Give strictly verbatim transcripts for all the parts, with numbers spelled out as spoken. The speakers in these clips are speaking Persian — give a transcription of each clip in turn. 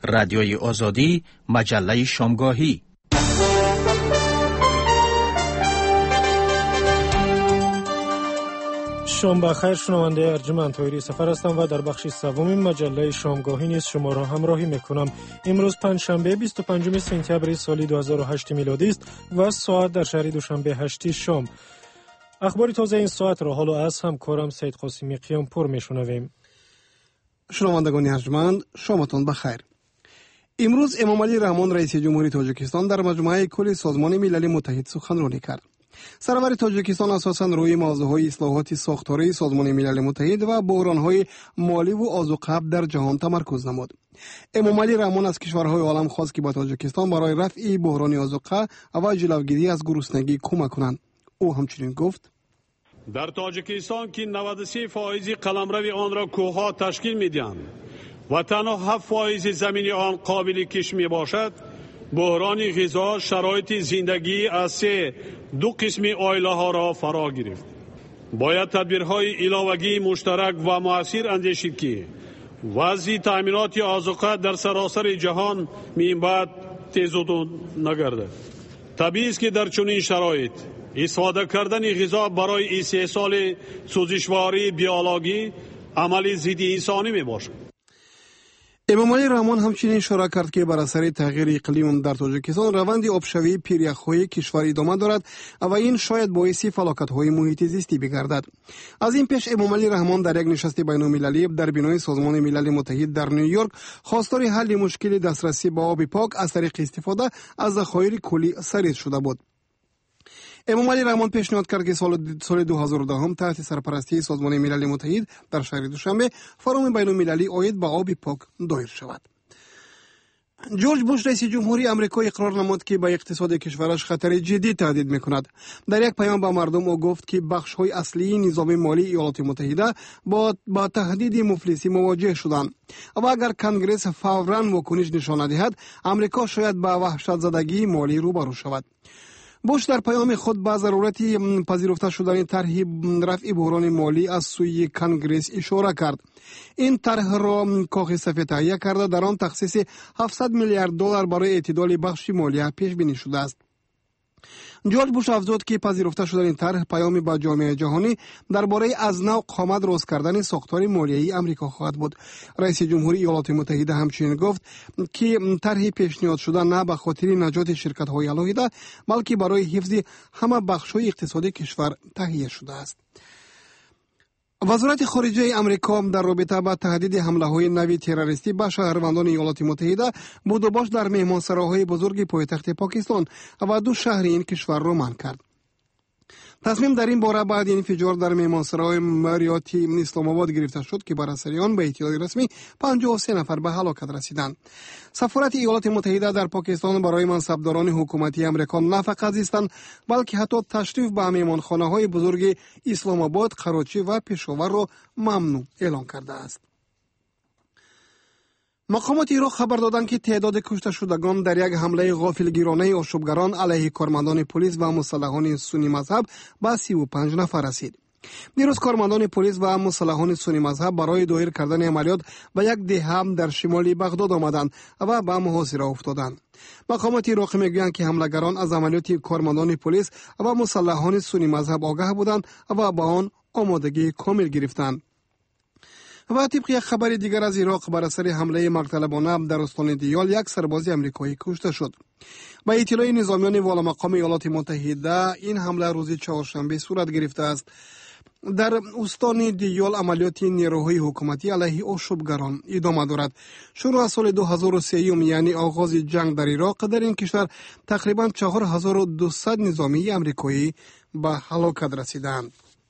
رادیوی آزادی، مجله شامگاهی. شام بخیر شنونده ارجمند طاهری سفر هستم و در بخش سوم مجله شامگاهی نیز شما را همراهی میکنم. امروز پنجشنبه بیست و پنجم سپتامبر سال دو هزار و هشت میلادی است و ساعت در شهر دوشنبه هشت شام. اخبار تازه این ساعت را حالا از همکارم سید قاسمی قیامپور میشنویم. شنوندگان ارجمند، شامتان بخیر. امروز امام علی رحمان رئیس جمهوری تاجیکستان در مجمع کل سازمان ملل متحد سخنرانی کرد. سرور تاجیکستان اساساً روی موضوعهای اصلاحات ساختاری سازمان ملل متحد و بحران‌های مالی و آذوقه‌اب در جهان تمرکز نمود. امام علی رحمان از کشورهای عالم خواست که به تاجیکستان برای رفع بحران آذوقه و جلوگیری از گرسنگی کمک کنند. او همچنین گفت: در تاجیکستان که نود و سه فایز قلمرو آن را کوه‌ها تشکیل می‌دهند و تنها هفت فایز زمین آن قابل کشت میباشد، بحران غذا شرایط زندگی از سه دو قسم عائله ها را فرا گرفت. باید تدبیرهای علاوگی مشترک و مؤثر اندیشید که وضع تامینات آذوقه در سراسر جهان من بعد تیزود نگردد. طبیعی است که در چنین شرایط استفاده کردن غذا برای استحصال سوزشواری بیولوژی عمل ضد انسانی میباشد. امام علی رحمان همچنین اشاره کرد که بر اثر تغییر اقلیم در تاجیکستان روند آبشوی پیریخ‌های کشور ادامه دارد و این شاید باعث فلاکت‌های محیط زیستی بگردد. از این پیش امام علی رحمان در یک نشست بین‌المللی در بنای سازمان ملل متحد در نیویورک خواستار حل مشکل دسترسی به آب پاک از طریق استفاده از ذخایر کلی سرید شده بود. امام علی رحمان پیشنهاد کرد که سال سال دو هزار و ده هم تحت سرپرستی سازمان ملل متحد در شهر دوشنبه فورم بین‌المللی عاید به آب پاک دایر شود. جورج بوش رئیس جمهوری آمریکا اقرار نمود که به اقتصاد کشورش خطر جدی تهدید می‌کند. در یک پیام به مردم او گفت که بخش‌های اصلی نظام مالی ایالات متحده با با تهدید مفلسی مواجه شدند و اگر کنگره فوراً واکنش نشان ندهد، آمریکا شاید به وحشت زدگی مالی روبرو شود. بوش در پیام خود به ضرورت پذیرفته شدن طرح رفع بحران مالی از سوی کنگره اشاره کرد. این طرح را کاخ سفید تهیه کرده در آن تخصیص هفتصد میلیارد دلار برای اعتدال بخش مالی پیش بینی شده است. جورج بوش افزود که پذیرفته شدن این طرح پیامی به جامعه جهانی درباره از نو قامت راست کردن ساختار مالیایی آمریکا خواهد بود. رئیس جمهوری ایالات متحده همچنین گفت که طرح پیشنهاد شده نه به خاطر نجات شرکت‌های علاهیده بلکه برای حفظ همه بخش‌های اقتصادی کشور تهیه شده است. وزارت خارجه امریکا در رابطه با تهدید حمله‌های نوی تروریستی به شهروندان ایالات متحده بود و باش در مهمانسراهای بزرگ پایتخت پاکستان و دو شهر این کشور را منع کرد. تصمیم در این باره بعد انفجار در مهمانسرای مریاتی اسلام آباد گرفته شد که بر اثر آن به اطلاع رسمی پنجاه و سه نفر به هلاکت رسیدند. سفارت ایالات متحده در پاکستان برای منصبداران حکومتی امریکا نه فقط زیستند بلکه حتی تشریف به مهمانخانه‌های بزرگ اسلام آباد، کراچی و پشاور را ممنوع اعلام کرده است. مقامات عراق خبر دادند که تعداد کشته شدگان در یک حمله غافلگیرانه آشوبگران علیه کارمندان پلیس و مسلحان سنی مذهب به سی و پنج نفر رسید. دیروز کارمندان پلیس و مسلحان سنی مذهب برای دایر کردن عملیات به یک دهه در شمال بغداد آمدند و به محاصره افتادند. مقامات عراق میگویند که حملگران از عملیات کارمندان پلیس و مسلحان سنی مذهب آگاه بودند و به آن آمادگی کامل گرفتند. و طبق یک خبر دیگر از عراق بر اثر حمله مقتلبانه در استان دیال یک سرباز امریکایی کشته شد. با اطلاع نظامیان والا مقام ایالات متحده این حمله روز چهارشنبه صورت گرفته است. در استان دیال عملیات نیروهای حکومتی علیه آشوبگران ادامه دارد. شروع از سال دو هزار و سه یعنی آغاز جنگ در عراق در این کشور تقریبا چهار هزار و دویست نظامی امریکایی به هلاکت رسیدند.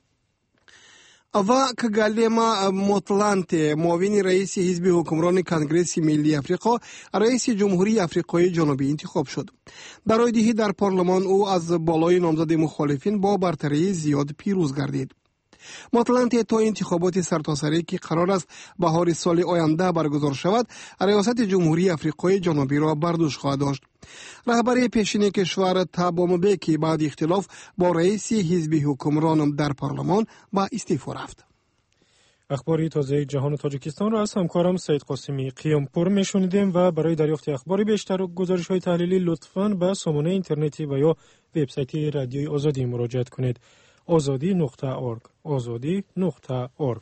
و کگالما موتلانت معاون رئیس حزب حکمران کنگره ملی افریقا رئیس جمهوری آفریقای جنوبی انتخاب شد. در آیدهی در پارلمان او از بالای نامزد مخالفین با برتری زیاد پیروز گردید. موتلانت تا انتخابات سرتاسری که قرار است بهار سال آینده برگزار شود ریاست جمهوری آفریقای جنوبی را بر دوش خواهد داشت. رهبری پیشین کشور تابو مبکی بعد اختلاف با رئیس حزب حکمران در پارلمان با استعفا رفت. اخباری تازه جهان تاجیکستان را از همکارم سید قاسمی قیامپور میشنیدیم و برای دریافت اخبار بیشتر و گزارش‌های تحلیلی لطفاً به سامانه اینترنتی و یا وبسایت رادیوی آزادی مراجعه کنید. آزادی نقطه اورگ آزادی نقطه اورگ.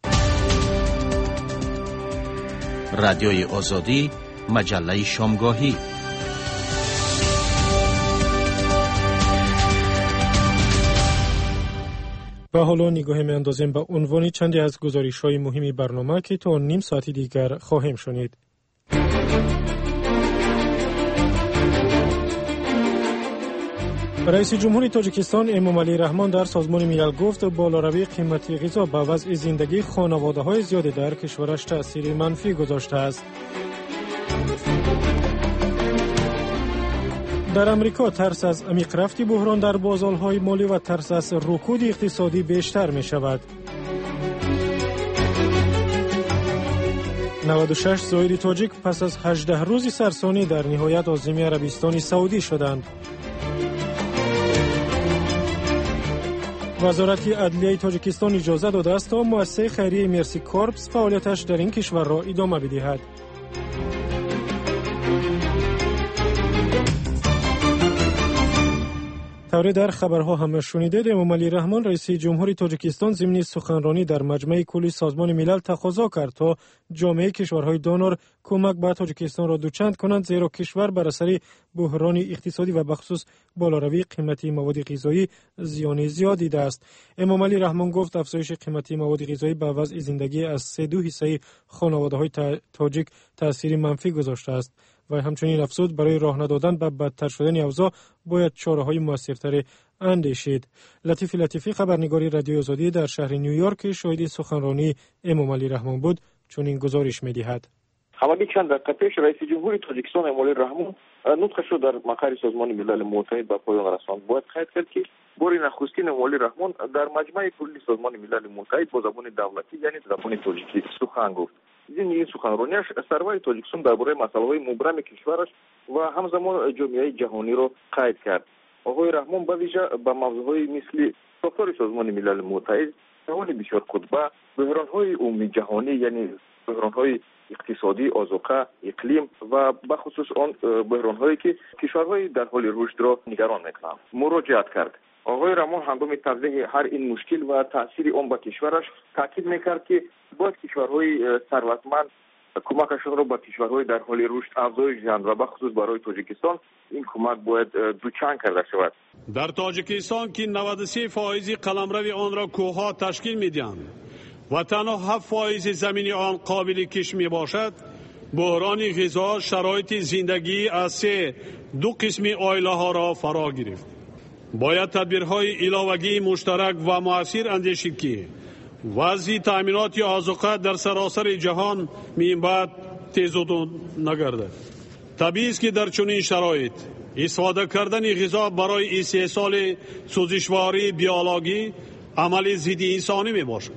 رادیوی آزادی، مجله شامگاهی. و حالا نگاه می‌اندازیم به عنوان چندی از گزارش‌های مهمی برنامه که تا نیم ساعتی دیگر خواهیم شنید. رئیس جمهوری تاجیکستان امامعلی رحمان در سازمان ملل گفت بالاروی قیمت غذا به وضع زندگی خانواده‌های زیادی در کشورش تأثیر منفی گذاشته است. در امریکا ترس از عمیق رفت بحران در بازارهای مالی و ترس از رکود اقتصادی بیشتر می شود. نود و شش زائر تاجیک پس از هجده روز سرسانی در نهایت عازم عربستان سعودی شدند. وزارت عدلیه تاجیکستان اجازه داده است تا مؤسسه خیریه مرسی کورپس فعالیتش در این کشور را ادامه بدهد. طوری در خبرها هم شنیدید امامعلی رحمان رئیس جمهوری تاجیکستان ضمن سخنرانی در مجمع کلی سازمان ملل تقاضا کرد تا جامعه کشورهای دونور کمک به تاجیکستان را دوچند کنند، زیرا کشور بر اثر بحران اقتصادی و بخصوص بالاروی قیمت مواد غذایی زیان زیاد دیده است. امامعلی رحمان گفت افزایش قیمت مواد غذایی به وضع زندگی از سه دو حصه خانواده‌های تاجیک تأثیر منفی گذاشته است و همچنین افزود برای راه ندادن به بدتر شدن اوضاع باید چاره‌های موثرتر اندیشید. لطیف لطیفی خبرنگاری رادیو آزادی در شهر نیویورک شاهد سخنرانی امامعلی رحمان بود، چون این گزارش می‌دهد. حوالی چند دقیقه پیش رئیس جمهوری تاجیکستان امامعلی رحمان نطقش را در مقر سازمان ملل متحد به پایان رساند. باید قید کرد که بار نخستین امامعلی رحمان در مجمع کلی سازمان ملل متحد با زبان دولتی یعنی زبان تاجیکی سخن گفت. این این سخنرانیش سروای تاجیکستان درباره مسائل مبرم کشورش و همزمان جامعه جهانی را قید کرد. آقای رحمان به ویژه به موضوعهای مثل ساختار سازمان ملل متحد، حل بسیار کدبه، بحران‌های عمومی جهانی یعنی بحران‌های اقتصادی، آذوقه، اقلیم و به خصوص آن بحران‌هایی که کشورهای در حال رشد را نگران می‌کنند مراجعت کرد. آقای رحمان هنگام توضیح هر این مشکل و تأثیر آن به کشورش تاکید می‌کرد که باید کشورهای ثروتمند کمکشان را به کشورهای در حال رشد افزایش دهند و به خصوص برای تاجیکستان این کمک باید دوچند کرده شود. در تاجیکستان که نود و سه فایز قلمرو آن را کوه‌ها تشکیل می‌دهند و تنها هفت فایز زمین آن قابل کشت میباشد، بحران غذا شرایط زندگی از سه دو قسم عائله ها را فرا گرفت. باید تدبیرهای علاوگی مشترک و مؤثر اندیشید که وضع تأمینات آذوقه در سراسر جهان من بعد تیز و نگردد. طبیعی است که در چنین شرایط استفاده کردن غذا برای استحصال سوزشواری بیولوژی عمل ضد انسانی میباشد.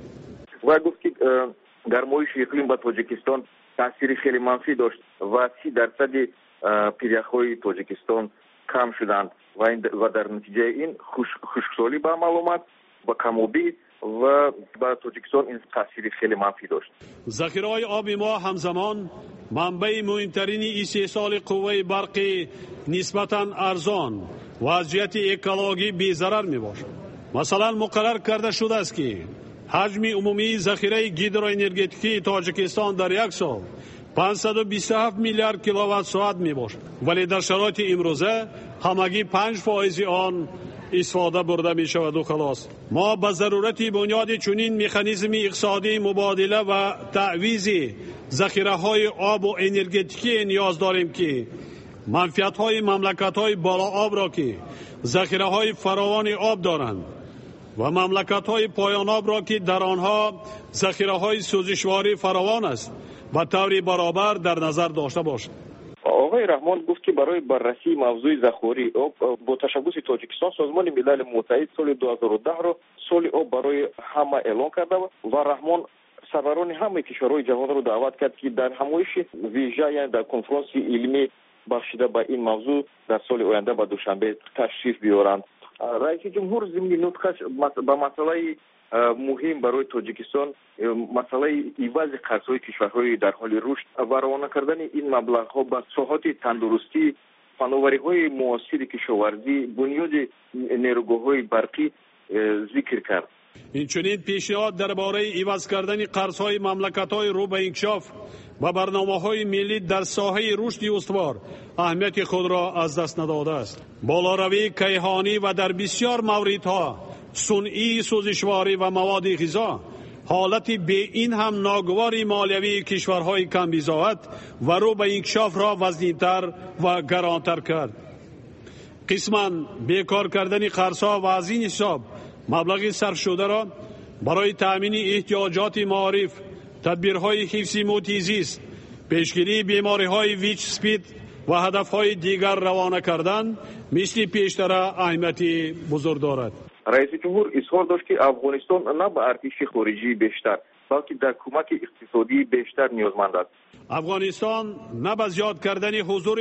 و گفت که گرمایش اقلیم به تاجیکستان تاثیر خیلی منفی داشت و سی درصد پیریخ‌های تاجیکستان کم شدند و در نتیجه این خشکسالی به عمل آمد و کم‌آبی و به تاجیکستان این تاثیر خیلی منفی داشت. ذخیره‌های آب ما همزمان منبع مهمترین استحصال قوه برق نسبتاً ارزان و از جهت اکولوژی بی‌ضرر میباشد. مثلا مقرر کرده شده است که حجم عمومی ذخیره هیدروانرژتیکی تاجیکستان در یک سال پانصد و بیست و هفت میلیارد کیلووات ساعت می باشد، ولی در شرایط امروزه همگی پنج فایز آن استفاده برده می شود و خلاص. ما به ضرورت بنیاد چنین مکانیزم اقتصادی مبادله و تعویض ذخیره های آب و انرژتیکی نیاز داریم که منفعت های مملکت های بالا آب را که ذخیره های فراوان آب دارند و مملکت‌های پایان آب را که در آنها ذخیره‌های سوزشواری فراوان است و طور برابر در نظر داشته باشد. آقای رحمان گفت که برای بررسی موضوع ذخیره آب با تشبث تاجیکستان سازمان ملل متحد سال دو هزار و ده را سال آب برای همه اعلان کرده و رحمان سروران همه کشورهای جهان را دعوت کرد که در همایش ویژه یعنی در کنفرانس علمی بخشیده به این موضوع در سال آینده به دوشنبه تشریف بیارند. رئیس جمهور ضمن نطقش به مسئله مهم برای تاجیکستان مسئله عوض قرضهای کشورهای در حال رشد و روانه کردن این مبلغها به ساحات تندرستی، فناوری‌های معاصر کشاورزی، بنیاد نیروگاه‌های برقی ذکر کرد. اینچنین پیشنهاد درباره عوض کردن قرضهای مملکت‌های رو به انکشاف و برنامه‌های ملی در ساحه رشد استوار اهمیت خود را از دست نداده است. بالاروی کیهانی و در بسیار موردها صنعی سوزشواری و مواد غذا حالت به این هم ناگوار مالیوی کشورهای کم بضاعت و رو به انکشاف را وزنی‌تر و گرانتر کرد. قسماً بیکار کردن قرضها و از این حساب مبلغ صرف شده را برای تأمین احتیاجات معارف، تدبیرهای حفظ محیط زیست، پیشگیری بیماری‌های ویچ سپید و هدفهای دیگر روانه کردن مثل پیشتر اهمیت بزرگ دارد. رئیس جمهور اظهار داشت که افغانستان نه به ارتش خارجی بیشتر بلکه در کمک اقتصادی بیشتر نیازمند است. افغانستان نه به زیاد کردن حضور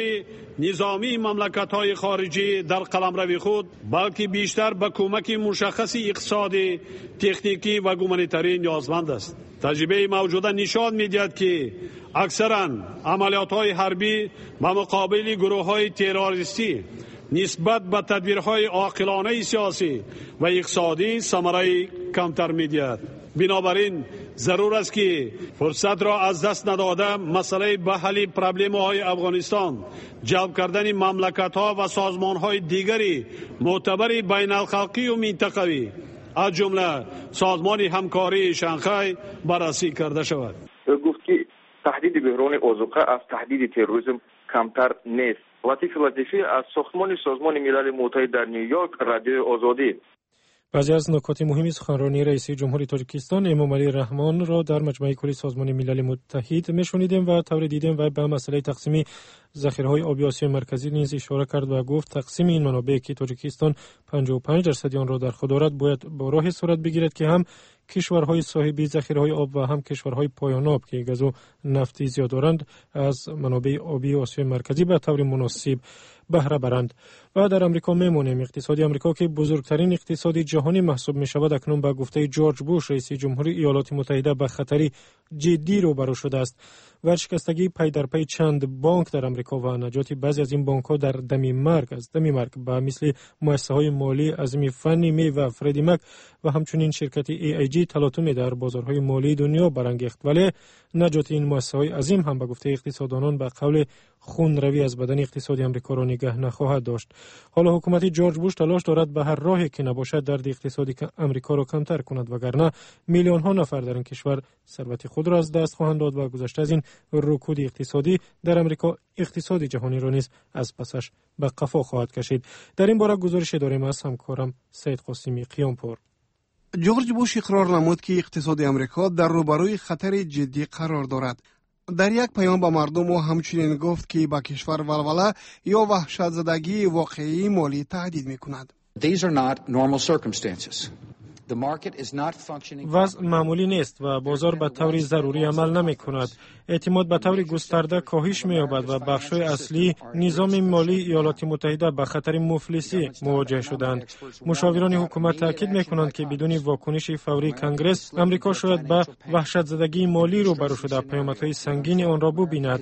نظامی مملکت‌های خارجی در قلمرو خود بلکه بیشتر به کمک مشخص اقتصادی، تکنیکی و گومانیتری نیازمند است. تجربه موجوده نشان می‌دهد که اکثراً عملیات‌های حربی و مقابل گروه‌های تروریستی نسبت به تدبیرهای عاقلانه سیاسی و اقتصادی ثمره کمتر می‌دهد. بنابراین ضرور است که فرصت را از دست نداده مسئله به حل پرابلم‌های افغانستان، جلب کردن مملکت‌ها و سازمان‌های دیگری معتبر بین الخلقی و منطقوی از جمله سازمان همکاری شانگهای بررسی کرده شود. گفت که تهدید بحران آذوقه از تهدید تروریسم کمتر نیست. لطیف لطیفی از ساختمان سازمان ملل متحد در نیویورک، رادیو آزادی. بعضی از نکات مهمی سخنرانی رئیس جمهوری تاجیکستان امامعلی رحمان را در مجمع کلی سازمان ملل متحد میشنیدیم و طور دیدیم و به مسئله تقسیم ذخیره‌های آبی آسیای مرکزی نیز اشاره کرد و گفت تقسیم این منابع که تاجیکستان پنجاه و پنج درصد آن را در خود دارد باید با راه صورت بگیرد که هم کشورهای صاحب ذخیره‌های آب و هم کشورهای پایان آب که گاز و نفتی زیاد دارند از منابع آبی آسیای مرکزی به طور مناسب بهره برند. و در امریکا میمونیم. اقتصاد امریکا که بزرگترین اقتصاد جهانی محسوب می شود اکنون به گفته جورج بوش رئیس جمهوری ایالات متحده به خطری جدی روبرو شده است. ورشکستگی پی در پی چند بانک در امریکا و نجات بعضی از این بانک ها در دم مرگ از دم مرگ به مثل مؤسسه های مالی عظیم فنی می و فردی مک و همچنین شرکت ای ای جی تلاطم در بازارهای مالی دنیا برانگیخت، ولی نجات این مؤسسه های عظیم هم به گفته اقتصاددانان به قول خون روی از بدن اقتصادی امریکا را نگه نخواهد داشت. حالا حکومت جورج بوش تلاش دارد به هر راهی که نباشد درد اقتصادی امریکا را کمتر کند، وگرنه میلیون ها نفر در این کشور ثروت خود را از دست خواهند داد و گذشته از این رکود اقتصادی در امریکا اقتصاد جهانی را نیز از پسش به قفا خواهد کشید. در این باره گزارش داریم از همکارم سید قاسمی قیامپور. جورج بوش اقرار نمود که اقتصاد امریکا در روبروی خطر جدی قرار دارد. در یک پیام به مردم او همچنین گفت که با کشور ولوله یا وحشت زدگی واقعی مالی تهدید می‌کند. These are not normal circumstances. The market is not functioning. وضع معمولی نیست و بازار به طور ضروری عمل نمی کند. اعتماد به طور گسترده کاهش می یابد و بخش‌های اصلی نظام مالی ایالات متحده به خطر مفلسی مواجه شدند. مشاوران حکومت تاکید می کنند که بدون واکنش فوری کنگره امریکا شاید به وحشت زدگی مالی روبرو شده پیامدهای سنگین آن را ببیند.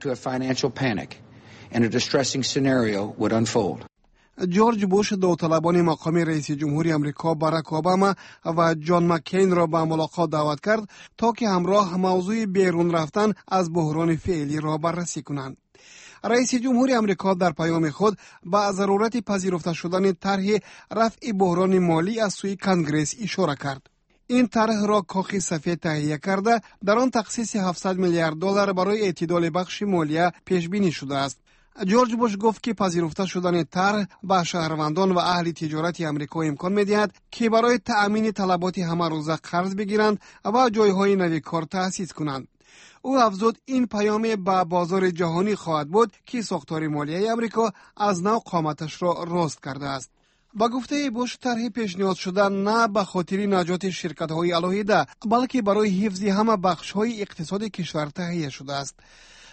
جورج بوش داوطلبان مقام رئیس جمهوری امریکا باراک اوباما و جان مکین را به ملاقات دعوت کرد تا که همراه موضوع بیرون رفتن از بحران فعلی را بررسی کنند. رئیس جمهوری امریکا در پیام خود به ضرورت پذیرفته شدن طرح رفع بحران مالی از سوی کنگره اشاره کرد. این طرح را کاخ سفید تهیه کرده در آن تخصیص هفتصد میلیارد دلار برای اعتدال بخش مالیه پیش بینی شده است. جورج بوش گفت که پذیرفته شدن طرح به شهروندان و اهل تجارت امریکا امکان می‌دهد که برای تأمین طلبات همه روزه قرض بگیرند و جایهای نوی کار تأسیس کنند. او افزود این پیام به بازار جهانی خواهد بود که ساختار مالیه امریکا از نو قامتش را راست کرده است. با گفته بوش طرح پیشنهاد شده نه به خاطر نجات شرکت‌های علاهیده بلکه برای حفظ همه بخش‌های اقتصاد کشور تهیه شده است.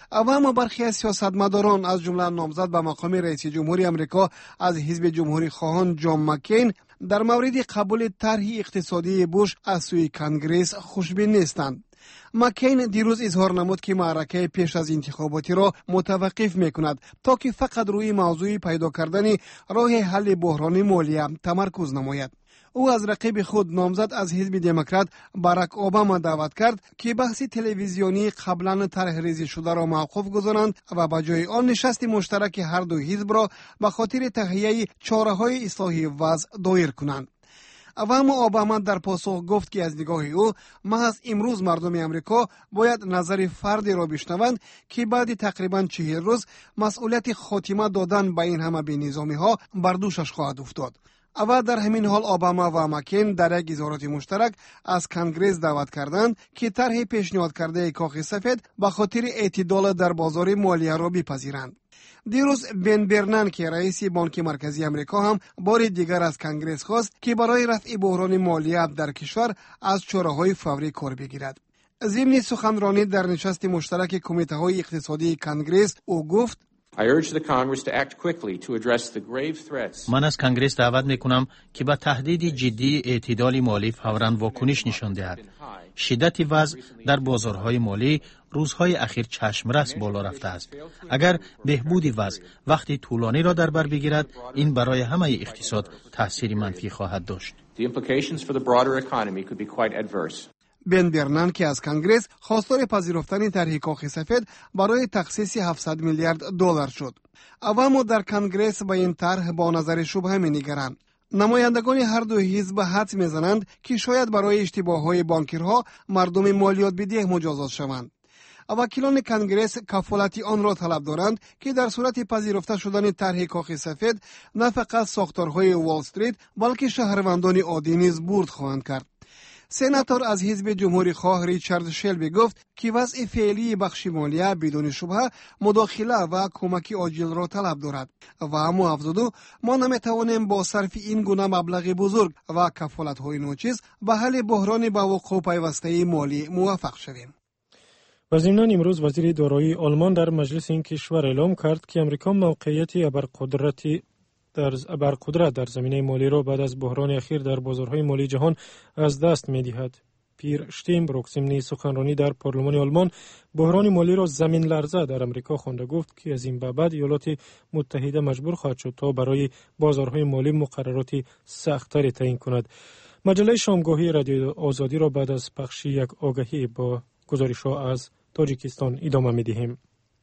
اما برخی از سیاستمداران از جمله نامزد به مقام رئیس جمهوری امریکا از حزب جمهوری خواهان جان مکین در مورد قبول طرح اقتصادی بوش از سوی کنگره خوشبین نیستند. مکین دیروز اظهار نمود که معرکه پیش از انتخاباتی را متوقف میکند تا که فقط روی موضوع پیدا کردن راه حل بحران مالی تمرکز نماید. او از رقیب خود نامزد از حزب دموکرات باراک اوباما دعوت کرد که بحث تلویزیونی قبلا طرح ریزی شده را موقوف گذارند و به جای آن نشست مشترک هر دو حزب را به خاطر تهیه چاره‌های اصلاحی وضع دایر کنند. و اما اوباما در پاسخ گفت که از نگاه او محض امروز مردم امریکا باید نظر فردی را بشنوند که بعد تقریبا چهل روز مسئولیت خاتمه دادن به این همه بی‌نظامی ها بر دوشش خواهد افتاد. و در همین حال اوباما و مکین در یک اظهارات مشترک از کنگره دعوت کردند که طرح پیشنهاد کرده کاخ سفید به خاطر اعتدال در بازار مالیه را بپذیرند. دیروز بن برنان که رئیس بانک مرکزی امریکا هم بار دیگر از کنگره خواست که برای رفع بحران مالیات در کشور از چاره‌های فوری کار بگیرد. ضمن سخنرانی در نشست مشترک کمیته‌های اقتصادی کنگره او گفت: من از کنگره دعوت میکنم که به تهدید جدی اعتدال مالی فوراً واکنش نشان دهد. شدت وضع در بازارهای مالی روزهای اخیر چشمرس بالا رفته است. اگر بهبود وضع وقتی طولانی را در بر بگیرد، این برای همه اقتصاد تاثیر منفی خواهد داشت. بن برنان که از کنگره خواستار پذیرفتن طرح کاخ سفید برای تخصیص هفتصد میلیارد دلار شد. اما در کنگره به این طرح با نظر شبهه می‌نگرند. نمایندگان هر دو حزب حدس می‌زنند که شاید برای اشتباه‌های بانکیرها مردم مالیات بدهی مجازات شوند. وکیلان کنگره کفالت آن را طلب دارند که در صورت پذیرفته شدن طرح کاخ سفید نه فقط ساختارهای وال استریت بلکه شهروندان عادی نیز برد خواهند کرد. سناتور از حزب جمهوری خواه ریچارد شلبی گفت که وضع فعلی بخش مالیه بدون شبهه مداخله و کمک عاجل را طلب دارد و اما افزود ما نمیتوانیم با صرف این گونه مبلغ بزرگ و کفالت‌های ناچیز به حل بحران به وقوع پیوسته مالی موفق شویم. و ضمناً امروز وزیر دارایی آلمان در مجلس این کشور اعلام کرد که امریکا موقعیتی ابرقدرتی در ابرقدرت در زمینه مالی را بعد از بحران اخیر در بازارهای مالی جهان از دست می‌دهد. پیر شتینبروک ضمن سخنرانی در پارلمان آلمان بحران مالی را زمین لرزه در امریکا خوانده گفت که از این به بعد ایالات متحده مجبور خواهد شد تا برای بازارهای مالی مقررات سخت‌تری تعیین کند. مجله شامگاهی رادیو آزادی را بعد از پخش یک آگهی با گزارش‌ها از تاجیکستان ادامه می‌دهیم.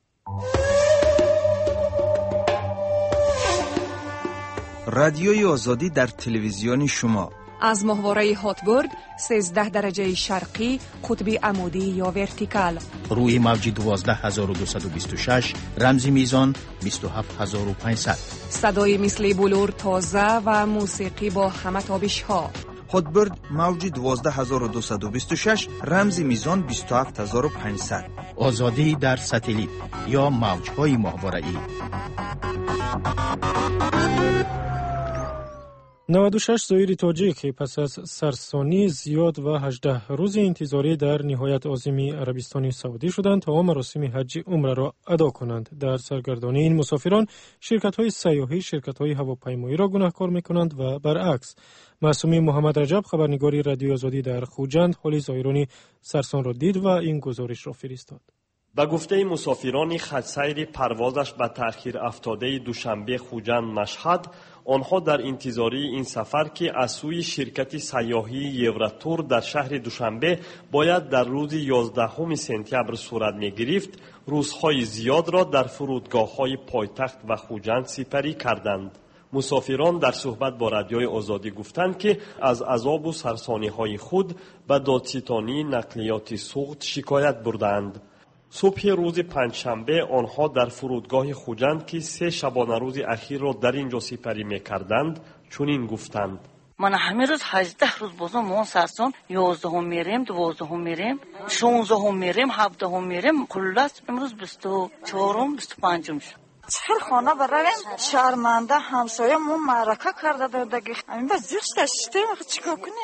رادیوی آزادی در تلویزیون شما از ماهواره هاتبرد سیزده درجه شرقی قطب عمودی یا ورتیکال روی موج دوازده هزار و دویست و بیست و شش رمزی میزان بیست و هفت هزار و پانصد صدای مثل بلور تازه و موسیقی با همه تابش ها. هاتبرد موج دوازده هزار و دویست و بیست و شش رمزی میزان بیست و هفت هزار و پانصد. آزادی در ساتلیت یا موج‌های ماهواره‌ای. نود و شش زایر تاجیک پس از سرسانی زیاد و هجده روز انتظاری در نهایت عازم عربستان سعودی شدند تا مراسم حج عمره را ادا کنند. در سرگردانی این مسافران شرکت‌های سیاحی، شرکت‌های هواپیمایی را گناهکار می‌کنند و برعکس. معصومی محمد رجب خبرنگار رادیو آزادی در خوجند حال زایران سرسان را دید و این گزارش را فرستاد. به گفته مسافران خط‌سیر پروازش به تأخیر افتاده دوشنبه خوجند مشهد، آنها در انتظار این سفر که از سوی شرکت سیاحی یوراتور در شهر دوشنبه باید در روز یازدهم سپتامبر صورت می‌گرفت، روزهای زیاد را در فرودگاه‌های پایتخت و خوجند سپری کردند. مسافران در صحبت با رادیوی آزادی گفتند که از عذاب و سرسانی‌های خود به دادستانی نقلیات سوخت شکایت بردند. صبح روز پنجشنبه آنها در فرودگاه خوجند که سه شبانه روز اخیر را در اینجا سپری می‌کردند چنین گفتند: من همه روز هجده روز بازم ما سرسان یازدهم میریم، دوازدهم میریم، شانزدهم میریم، هفدهم میریم، کلاس امروز بیست و چهارم بیست و پنجم شد. چهار خانه بریم شرمنده همسایه مون معرکه کرده دادگی همین با زیرش داشتیم چیکار کنیم؟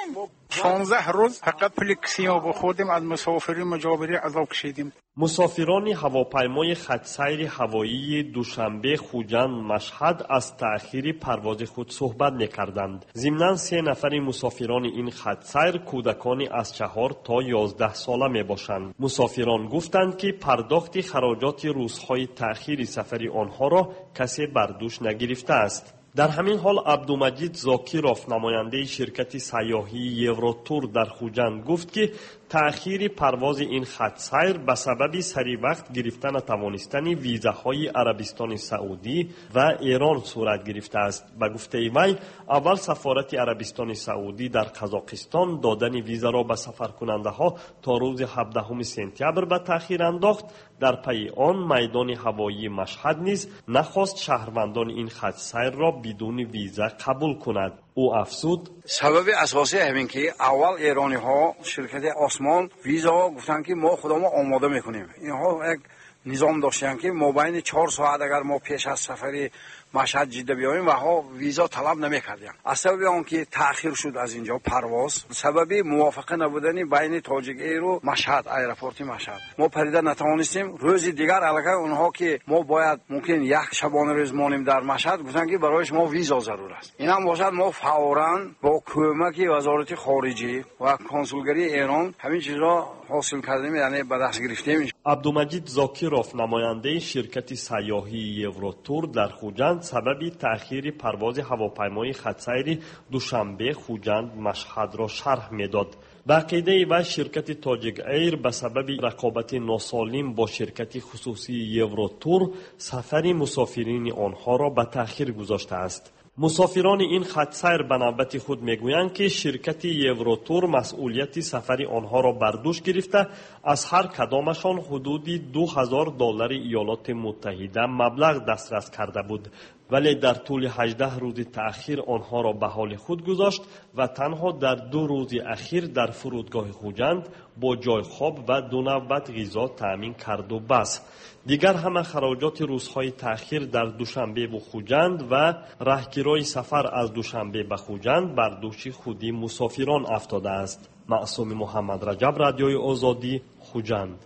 شانزده روز فقط پول سیاه بخوردیم، از مسافری مجابری عذاب کشیدیم. مسافران هواپیمای خط‌سیر هوایی دوشنبه خوجند مشهد از تأخیر پرواز خود صحبت می‌کردند. ضمناً سه نفر مسافران این خط‌سیر کودکانی از چهار تا یازده ساله میباشند. مسافران گفتند که پرداخت خراجات روزهای تأخیر سفر آنها را کسی بر دوش نگرفته است. در همین حال عبدالمجید زاکیروف نماینده شرکت سیاحی یوراتور در خوجند گفت که تأخیر پرواز این خط سیر به سبب سری وقت گرفتن توانستن ویزاهای عربستان سعودی و ایران صورت گرفته است. به گفته وی اول سفارت عربستان سعودی در قزاقستان دادن ویزا را به سفر کننده ها تا روز هفدهم سپتامبر به تأخیر انداخت. در پی آن میدان هوایی مشهد نیز نخواست شهروندان این خط سیر را بدون ویزا قبول کند. او افزود سبب اساسی همین که اول ایرانی ها شرکت آسمان ویزا گفتن که ما خودمون آماده میکنیم. اینها یک نظام داشتن که ما بین چهار ساعت اگر ما پیش از سفری مشهد جده بیاییم و ها ویزا طلب نمیکردیم. از سبب اون که تأخیر شد از اینجا پرواز، سبب موافقه نبودن بین تاجیک ایر و مشهد، ایرپورت مشهد، ما پریده نتوانستیم. روز دیگر علاقه اونها که ما باید ممکن یک شبانه روز مانیم در مشهد، گفتن که برایش ما ویزا ضرور است. این هم باشد ما فوراً با کمک وزارت خارجه و کنسولگری ایران همین چیز را حاصل کردیم، یعنی به دست گرفتیم. عبدالمجید زاکیروف نماینده شرکت سیاحی یوراتور در خوجند سبب تأخیر پرواز هواپیمای خط‌سیر دوشنبه خوجند مشهد را شرح می‌داد. به عقیده و شرکت تاجیک ایر به سبب رقابت ناسالم با شرکت خصوصی یوراتور سفر مسافرین آنها را به تأخیر گذاشته است. مسافران این خط سیر به نوبت خود میگویند که شرکت یوراتور مسئولیت سفر آنها را بر دوش گرفته از هر کدامشان حدود دو هزار دلار ایالات متحده مبلغ دسترس کرده بود، ولی در طول هجده روز تأخیر آنها را به حال خود گذاشت و تنها در دو روز اخیر در فرودگاه خوجند با جای خواب و دو نوبت غذا تأمین کرد و بس. دیگر همه خراجات روزهای تأخیر در دوشنبه و خوجند و راهگیری سفر از دوشنبه به خوجند بر دوش خودی مسافران افتاده است. معصوم محمد رجب، رادیوی آزادی، خوجند.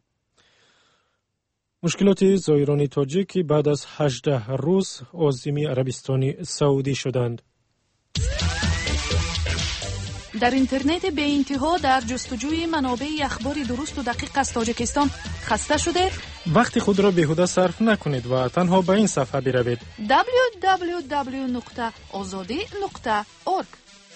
مشکلات زائران تاجیک بعد از هجده روز عازم عربستان سعودی شدند. در اینترنت به انتها در جستجوی منابع اخبار درست و دقیق از تاجیکستان خسته شده؟ وقت خود را بیهوده صرف نکنید و تنها به این صفحه بروید دبلیو دبلیو دبلیو نقطه آزادی نقطه اورگ.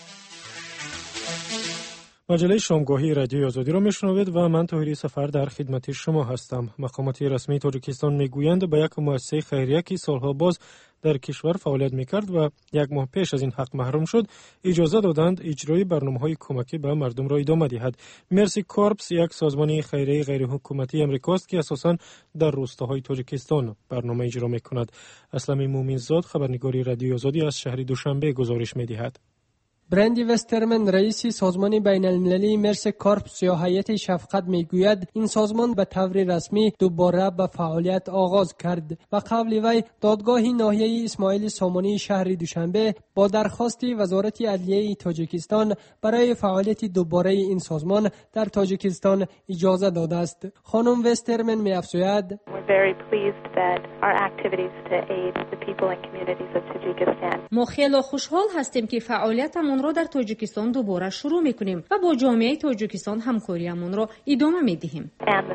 مجله شامگاهی رادیوی آزادی را میشنوید و من طاهری سفر در خدمت شما هستم. مقامات رسمی تاجیکستان میگویند به یک مؤسسه خیریه که سالها باز در کشور فعالیت میکرد و یک ماه پیش از این حق محروم شد اجازه دادند اجرای برنامه‌های کمکی به مردم را ادامه دهد. مرسی کورپس یک سازمان خیریه غیر حکومتی امریکاست که اساساً در روستاهای تاجیکستان برنامه اجرا میکند. اسلام مومنزاد، خبرنگاری رادیوی آزادی از شهر دوشنبه گزارش میدهد. برندی وسترمن رئیس سازمان بین المللی مرسی کورپس یا هیئت شفقت میگوید این سازمان به طور رسمی دوباره به فعالیت آغاز کرد و قبل وی دادگاه ناحیه اسماعیل سامانی شهر دوشنبه با درخواست وزارت عدلیه تاجیکستان برای فعالیت دوباره این سازمان در تاجیکستان اجازه داده است. خانم وسترمن می‌افزاید ما خیلی خوشحال هستیم که فعالیتمون را در تاجیکستان دوباره شروع میکنیم و با جامعه تاجیکستان همکاریمون را ادامه میدهیم.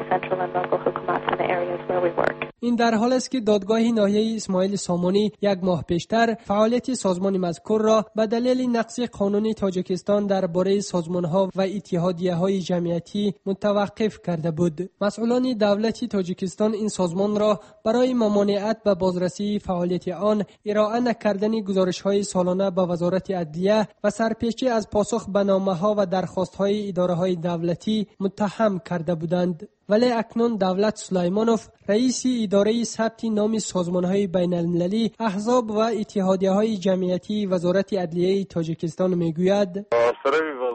این در حال است که دادگاه ناحیه اسماعیل سامانی یک ماه پیشتر فعالیت سازمان مذکور را به دلیل نقض قانون تاجیکستان درباره سازمان‌ها و اتحادیه‌های جمعیتی متوقف کرده بود. مسئولان دولت تاجیکستان این سازمان را برای ممانعت به بازرسی فعالیت آن ارائه نکردن گزارش‌های سالانه به وزارت عدلیه و سرپیچی از پاسخ به نامه‌ها و درخواست‌های اداره‌های دولتی متهم کرده بودند. ولی اکنون دولت سلیمانوف رئیس اداره ثبت نام سازمان‌های بین المللی، احزاب و اتحادیه‌های جمعیتی وزارت عدلیه تاجیکستان میگوید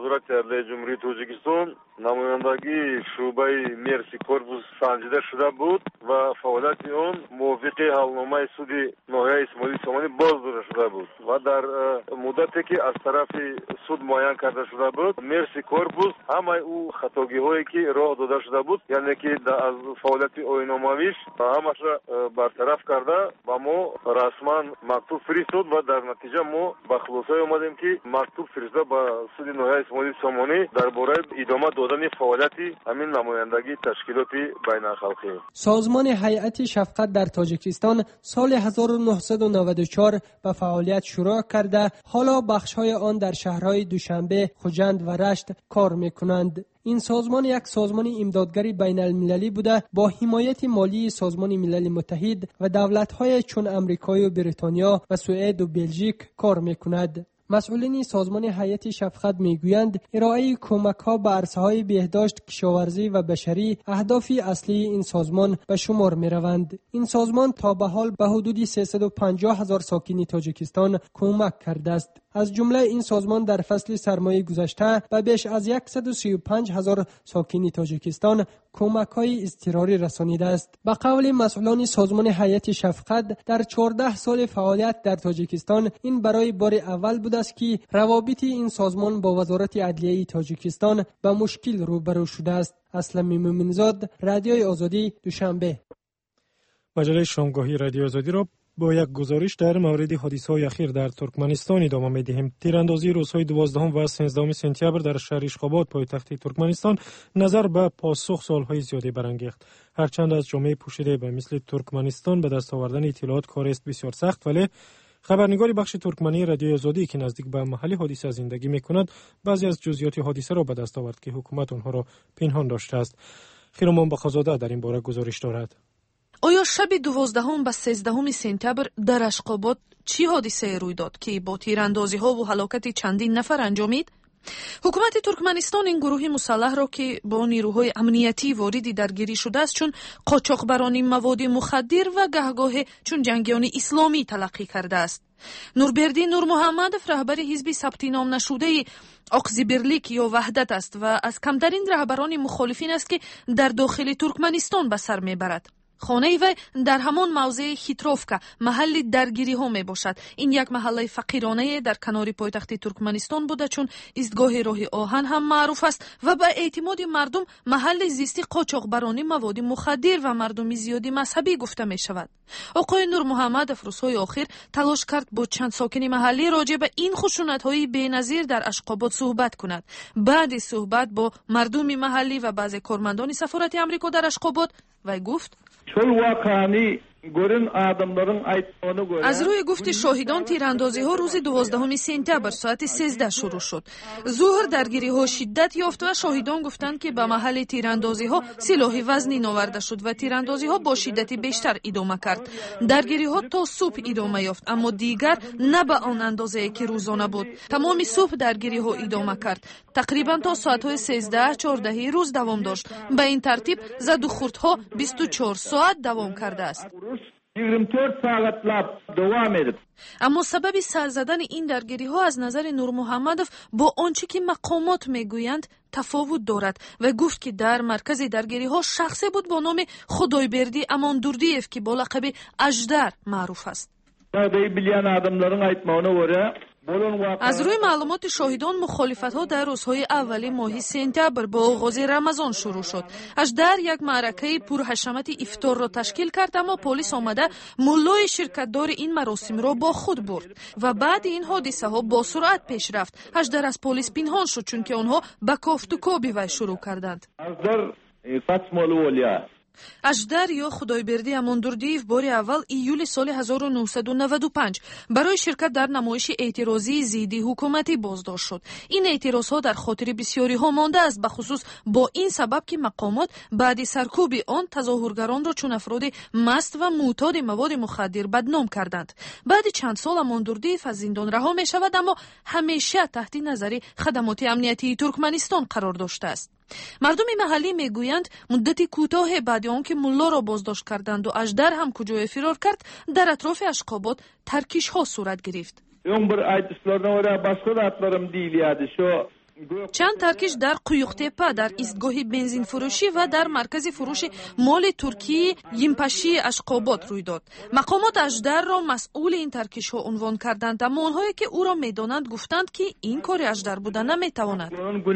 назорати Адлияи Ҷумҳурии Тоҷикистон намояндагии шӯъбаи мерси корпус санҷида шуда буд ва фаъолияти он мувофиқи ҳалномаи суди ноҳияи Исмоили Сомонӣ боз дода шуда буд ва дар муддате ки аз тарафи суд муайян карда шуда буд мерси корпус ҳамаи ӯ хатогиҳое ки роҳ дода шуда буд, яъне ки аз фаъолияти оиномавиш ҳамаша бартараф карда ба мо расман мактуб фиристод ва дар натиҷа мо ба хулосае омадем ки мактуб фиристода ба суди ноҳияи Исмоили Сомонӣ дар бораи идома додани фаъолияти ҳамин намояндагии ташкилоти байналхалқӣ. سازمان هیئت شفقت در تاجیکستان سال هزار و نهصد و نود و چهار به فعالیت شروع کرده، حالا بخش‌های آن در شهرهای دوشنبه، خوجند و رشت کار می‌کنند. این سازمان یک سازمان امدادگری بین المللی بوده با حمایت مالی سازمان ملل متحد و دولت‌های چون امریکا و بریتانیا و سوئد و بلژیک کار می‌کند. مسئولین سازمان هیئت شفقت میگویند ارائه کمک‌ها به عرصه‌های بهداشت، کشاورزی و بشری اهداف اصلی این سازمان به شمار می‌روند. این سازمان تا به حال به حدود سیصد و پنجاه هزار ساکن تاجیکستان کمک کرده است. از جمله این سازمان در فصل سرمای گذشته به بیش از صد و سی و پنج هزار ساکن تاجیکستان کمک‌های اضطراری رسانیده است. به قول مسئولان سازمان هیئت شفقت در چهارده سال فعالیت در تاجیکستان این برای بار اول بود است که روابط این سازمان با وزارت عدلیه تاجیکستان به مشکل روبرو شده است. اسلم مومنزاد، رادیوی آزادی، دوشنبه. مجله شامگاهی رادیو آزادی را با یک گزارش در مورد حادثه‌های اخیر در ترکمنستان ادامه می‌دهیم. تیراندازی روزهای دوازدهم و سیزدهم سپتامبر در شهر اشخاباد پایتخت ترکمنستان نظر به پاسخ سال‌های زیادی برانگیخت. هرچند از جامعه پوشیده به مثل ترکمنستان به دست آوردن اطلاعات کار است بسیار سخت، ولی خبرنگار بخش ترکمنی رادیو آزادی که نزدیک به محل حادثه زندگی می‌کند، بعضی از جزئیات حادثه را به دست آورد که حکومت آنها را پنهان داشته است. خیرمان بخزاده در این باره گزارش دارد. آیا شب دوازدهم به سیزدهم سپتامبر در اشخاباد چی حادثه روی داد که با تیراندازی‌ها و هلاکت چندین نفر انجامید؟ حکومت ترکمنستان این گروه مسلح را که با نیروهای امنیتی واردی درگیری شده است چون قاچاقبران مواد مخدر و گهگاه چون جنگیان اسلامی تلقی کرده است. نوربردی نور محمدов رهبر حزب ثبت نام نشده آقزی برلیک یا وحدت است و از کمترین رهبران مخالفین است که در داخل ترکمنستان به سر میبرد. خانه وی در همان موضع خیتروفکا محل درگیری ها می باشد. این یک محله فقیرانه در کنار پایتخت ترکمنستان بوده چون ایستگاه راه آهن هم معروف است و به اعتماد مردم محل زیستی قاچاقبرانی مواد مخدر و مردمی زیادی مذهبی گفته می شود. آقای نور محمدов روزهای آخر تلاش کرد با چند ساکن محلی راجع به این خشونت های بی‌نظیر در اشخاباد صحبت کند. بعد صحبت با مردم محلی و بعضی کارمندان سفارت آمریکا در اشخاباد وی گفت از روی گفت شاهدان تیراندازی ها روز دوازدهم سپتامبر ساعت سیزده شروع شد. ظهر درگیری ها شدت یافت و شاهدان گفتند که به محل تیراندازی ها سلاح وزنی آورده شد و تیراندازی ها با شدت بیشتر ادامه کرد. درگیری ها تا صبح ادامه یافت اما دیگر نه به آن اندازه که روزانه بود. تمام صبح درگیری ها ادامه کرد. تقریبا تا ساعت های سیزده چهارده روز دوام داشت. به این ترتیب زد و خورد ها بیست و چهار ساعت دوام کرده است. اما سبب سر زدن این درگیری ها از نظر نور محمدов با آنچه که مقامات میگویند تفاوت دارد و گفت که در مرکز درگیری ها شخصی بود با نام خدایبردی اماندوردیف که با لقب اژدر معروف است. از روی معلومات شاهدان مخالفت ها در روزهای اولی ماه سپتامبر با آغاز رمضان شروع شد. اژدر یک معرکه پرحشمت افطار را تشکیل کرد اما پلیس آمده ملای شرکت دار این مراسم را با خود برد و بعد این حادثه ها با سرعت پیش رفت. اژدر از پلیس پنهان شد چون که آنها به کافت و کابی وی شروع کردند. اژدر یا خدایبردی اماندوردیف بار اول ایول سال هزار و نهصد و نود و پنج برای شرکت در نمایش اعتراضی ضد حکومتی بازداشت شد. این اعتراض ها در خاطر بسیاری ها مانده است، به خصوص با این سبب که مقامات بعد سرکوب آن تظاهرگران را چون افراد مست و معتاد مواد مخدر بدنام کردند. بعد چند سال اماندوردیف از زندان رها می شود اما همیشه تحت نظر خدمات امنیتی ترکمنستان قرار داشته است. مردم محلی میگویند مدتی کوتاه بعد آنکه ملا را بازداشت کردند و اژدر هم کجای فرار کرد در اطراف اشخاباد ترکیش ها صورت گرفت. чанд таркиш дар Quyuqtepa дар истгоҳи бензинфурӯшӣ ва дар маркази фурӯши моли туркии Йимпашии Ашқобод рӯй дод. Мақомот Аждарро масъули ин таркишҳо унвон карданд, аммо онҳое ки ӯро медонанд гуфтанд, ки ин кори Аждар буда наметавонад.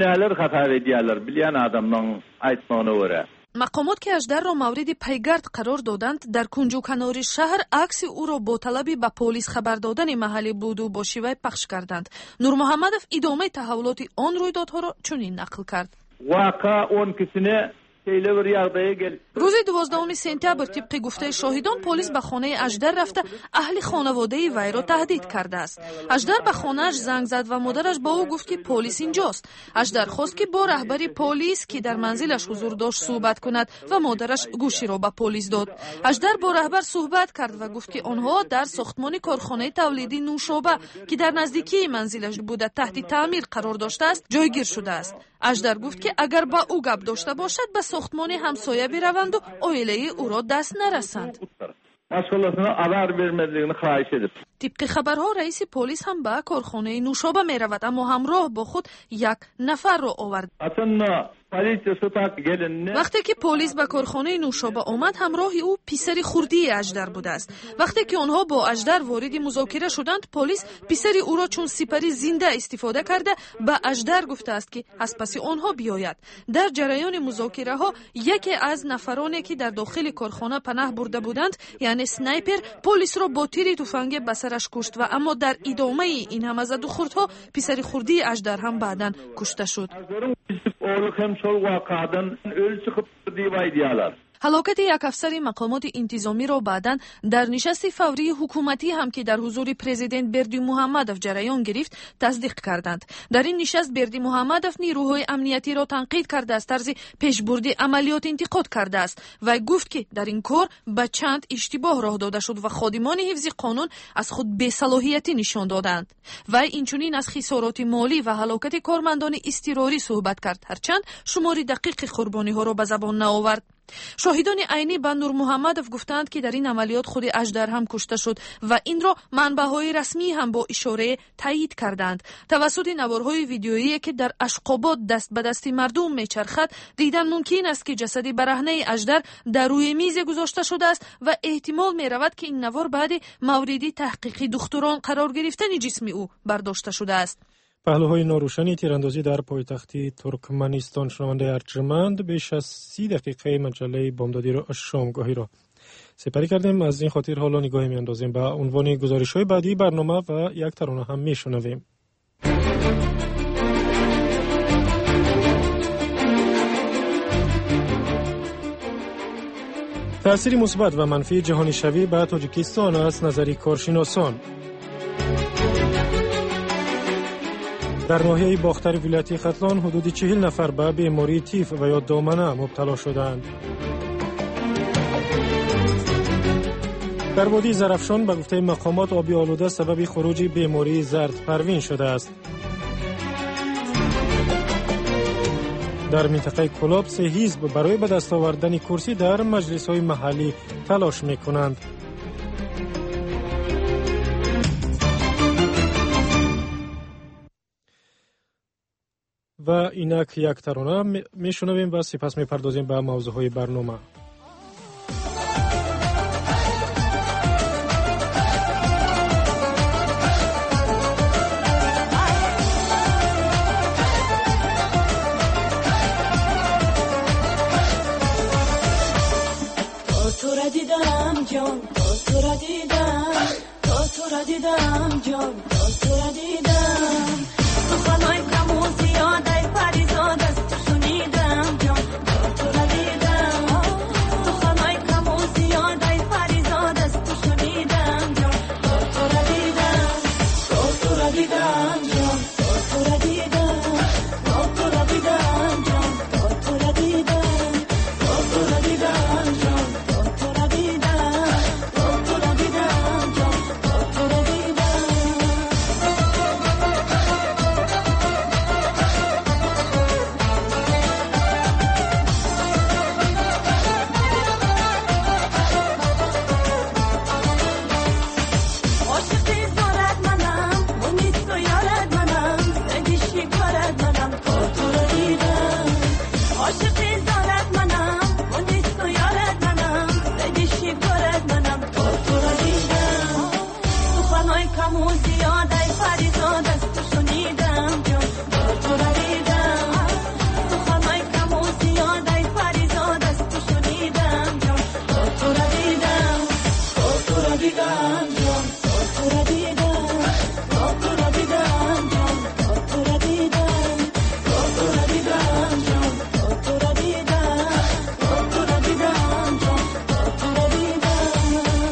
мақомот ки Аждарро мавриди пайгард қарор доданд, дар кунҷуканори шаҳр акси ӯро бо талаби ба полис хабар додани маҳаллӣ буду бо шивай пахш карданд. Нурмуҳаммадов идомаи таҳаввулоти он рӯйдодҳоро чунин нақл кард. рӯзи дувоздаҳуми сентябр тибқи гуфтаи шоҳидон полис ба хонаи Аждар рафта аҳли хонаводаи вайро таҳдид кардааст. Аждар ба хонааш занг зад ва модараш ба ӯ гуфт, ки полис инҷост. Аждар хост, ки бо раҳбари полис, ки дар манзилаш ҳузур дошт, суҳбат кунад ва модараш гӯширо ба полис дод. Аждар бо раҳбар суҳбат кард ва гуфт, ки онҳо дар сохтмони корхонаи тавлиди нӯшоба, ки дар наздикии манзилаш буда таҳти таъмир қарор доштааст, ҷойгир шудааст. Аждар гуфт, ки агар ба ӯ гап дошта бошад, ба сохтмони ҳамсоя бираванду оилаи ӯро даст нарасанд. тибқи хабарҳо раиси полис ҳам ба корхонаи нӯшоба меравад, аммо ҳамроҳ бо худ як нафарро овард. вақте ки полис ба корхонаи нӯшоба омад, ҳамроҳи ӯ писари хурдии Аждар будааст. вақте ки онҳо бо Аждар вориди музокира шуданд, полис писари ӯро чун сипари зинда истифода карда ба Аждар гуфтааст, ки аз паси онҳо биёяд. дар ҷараёни музокираҳо яке аз нафароне, ки дар дохили корхона панаҳ бурда буданд, яъне снайпер, полисро бо тири туфанге ба сараш кушт ва аммо дар идомаи ин ҳама заду хурдҳо писари хурдии Аждар ҳам баъдан кушта шуд. ҳалокати як афсари мақомоти интизомиро баъдан дар нишасти фаврии ҳукуматӣ ҳам, ки дар ҳузури президент Бердимуҳаммадов ҷараён гирифт, тасдиқ карданд. дар ин нишаст Бердимуҳаммадов нирӯҳои амниятиро танқид карда, аз тарзи пешбурди амалиёт интиқод кардааст. вай гуфт, ки дар ин кор ба чанд иштибоҳ роҳ дода шуд ва ходимони ҳифзи қонун аз худ бесалоҳиятӣ нишон доданд. вай инчунин аз хисороти молӣ ва ҳалокати кормандони истирорӣ суҳбат кард, ҳарчанд шумори дақиқи қурбониҳоро ба забон наовард. шоҳидони айнӣ ба Нурмуҳаммадов гуфтанд, ки дар ин амалиёт худи Аждар ҳам кушта шуд ва инро манбаъҳои расмӣ ҳам бо ишорае таъйид карданд. тавассути наворҳои видеоие, ки дар Ашқобод даст ба дасти мардум мечархад, дидан мумкин аст, ки ҷасади бараҳнаи Аждар дар рӯи мизе гузошта шудааст ва эҳтимол меравад, ки ин навор баъди мавриди таҳқиқи духтурон қарор гирифтани ҷисми ӯ бардошта шудааст. паҳлӯҳои норӯшани тирандозӣ дар пойтахти Туркманистон. шунавандаи арҷманд беш аз си дақиқаи маҷаллаи бомдодиро шомгоҳиро сепарӣ кардем. аз ин хотир ҳоло нигоҳе меандозем ба унвони гузоришҳои баъдии барнома ва як тарона ҳам мешунавем. таъсири мусбат ва манфии ҷаҳонишавӣ ба Тоҷикистон аз назари коршиносон. дар ноҳияи бохтари вилояти Хатлон ҳудуди чҳил нафар ба бемории тиф ва ё домана мубтало шуданд. дар водии Зарафшон ба гуфтаи мақомот оби олуда сабаби хуруҷи бемории зардпарвин шудааст. дар минтақаи Кӯлоб се ҳизб барои ба даст овардани курсӣ дар маҷлисҳои маҳаллӣ талош мекунанд. ва инак як тарона мешунавем ва сипас мепардозем ба мавзӯъҳои барнома. دیدم جان تا تو را دیدم تا تو را دیدم جان تا تو را دیدم تا تو را دیدم جان تا تو را دیدم تا تو را دیدم جان تا تو را دیدم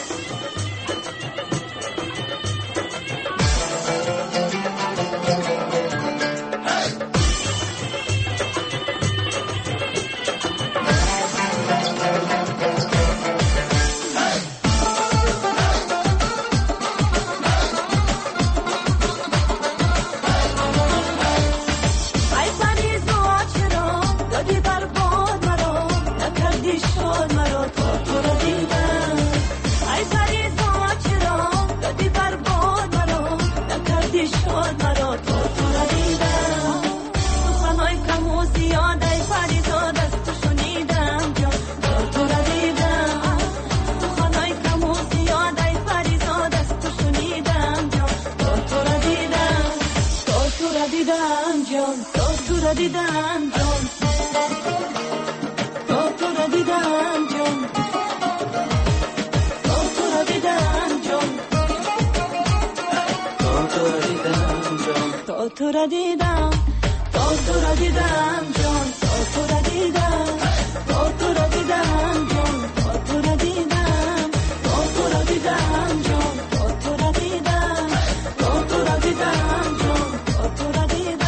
دیدم جان تا تو را دیدم جان تا تو را دیدم جان تا تو را دیدم جان تا تو را دیدم تا تو را دیدم جان تا تو را دیدم تا تو را دیدم جان تا تو را دیدم تا تو را دیدم جان تا تو را دیدم تا تو را دیدم جان تا تو را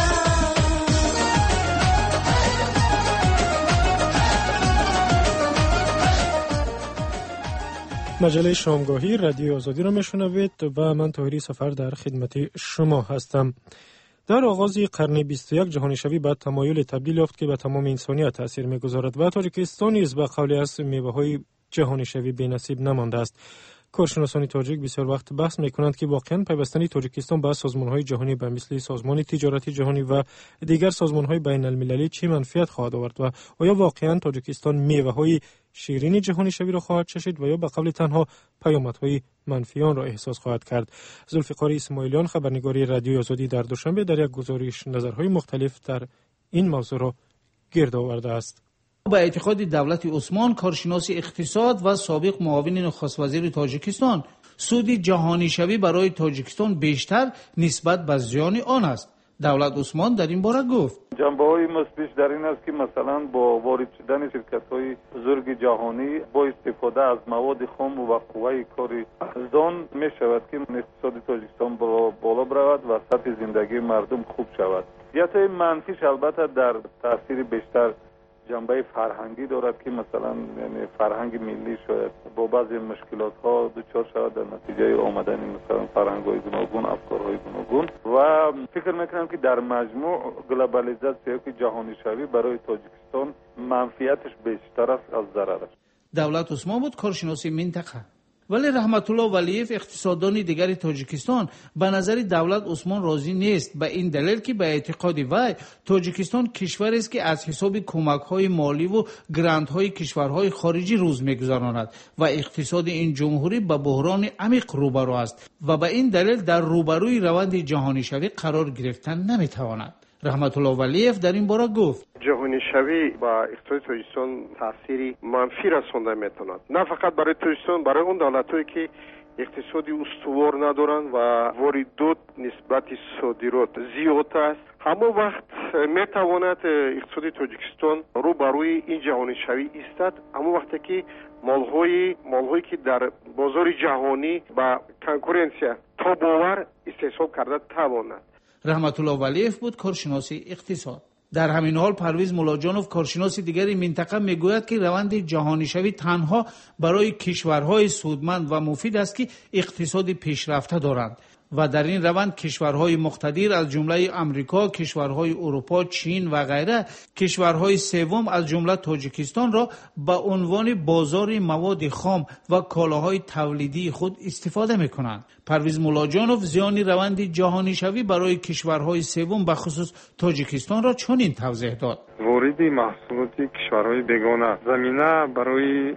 مجله شامگاهی رادیو آزادی را میشنوید و من طاهری سفر در خدمت شما هستم. در آغاز قرن بیست و یک جهانی شوی بعد تمایل تبدیل یافت که به تمام انسانیت تاثیر میگذارد و تاجیکستان نیز به قول از میوه‌های جهانی شوی بی‌نصیب نمانده است. کارشناسان تاجیک بسیار وقت بحث میکنند که واقعا پیوستن تاجیکستان به سازمان‌های جهانی به مثل سازمان تجارتی جهانی و دیگر سازمان‌های بین المللی چه منفعت خواهد آورد و آیا واقعا تاجیکستان میوه‌های شیرین جهانی شوی را خواهد چشید و یا به قول تنها پیامدهای منفی آن را احساس خواهد کرد؟ ذوالفقار اسماعیلیان خبرنگاری رادیو آزادی در دوشنبه در یک گزارش نظرهای مختلف در این موضوع را گرد آورده است. با اعتقاد دولت عثمان، کارشناس اقتصاد و سابق معاون نخست وزیر تاجیکستان، سود جهانی شوی برای تاجیکستان بیشتر نسبت به زیان آن است. دولت عثمان در این باره گفت: جنبه های مثبتش در این است که مثلا با وارد شدن شرکت های بزرگ جهانی با استفاده از مواد خام و قوه کار ارزان می شود که اقتصاد تاجیکستان بالا برود و سطح زندگی مردم خوب شود. جهت منفیش البته در تاثیر بیشتر جنبه فرهنگی دارد که مثلا یعنی فرهنگ ملی شاید با بعضی مشکلات ها دچار شود در نتیجه آمدن مثلا فرهنگ های گوناگون، افکارهای گوناگون و فکر میکنم که در مجموع گلوبالیزاسیون که جهانی شوی برای تاجیکستان منفعتش بیشتر است از ضررش. دولت عثمان بود کارشناس منطقه. ولی رحمت الله ولیف اقتصاددان دیگر تاجیکستان به نظر دولت عثمان راضی نیست، به این دلیل که به اعتقاد وی تاجیکستان کشوری است که از حساب کمک‌های مالی و گرانت‌های کشورهای خارجی روز می‌گذراند و اقتصاد این جمهوری به بحران عمیق روبرو است و به این دلیل در روبروی روند جهانی شوی قرار گرفتن نمی‌تواند. رحمت الله ولیف در این باره گفت: جهانی شوی با اقتصاد تاجیکستان تأثیری منفی رسانده میتواند، نه فقط برای تاجیکستان، برای اون دولت‌هایی که اقتصادی استوار ندارند و واردات نسبت صادرات زیاد است. همه وقت میتواند اقتصاد تاجیکستان رو بروی این جهانی شوی ایستد، همه وقتی که مال‌های مال‌هایی که در بازار جهانی با کنکورنسیا تا باور استحصال کرده تواند. رحمت الله ولیف بود کارشناس اقتصاد. در همین حال پرویز ملاجانوف کارشناس دیگری منطقه میگوید که روند جهانی شوی تنها برای کشورهای سودمند و مفید است که اقتصادی پیشرفته دارند و در این روند کشورهای مقتدر از جمله امریکا، کشورهای اروپا، چین و غیره، کشورهای سوم از جمله تاجیکستان را به عنوان بازار مواد خام و کالاهای تولیدی خود استفاده میکنند. پرویز ملاجانوف زیان روند جهانی شوی برای کشورهای سوم به خصوص تاجیکستان را چنین توضیح داد: وارد محصولات کشورهای بیگانه زمینه برای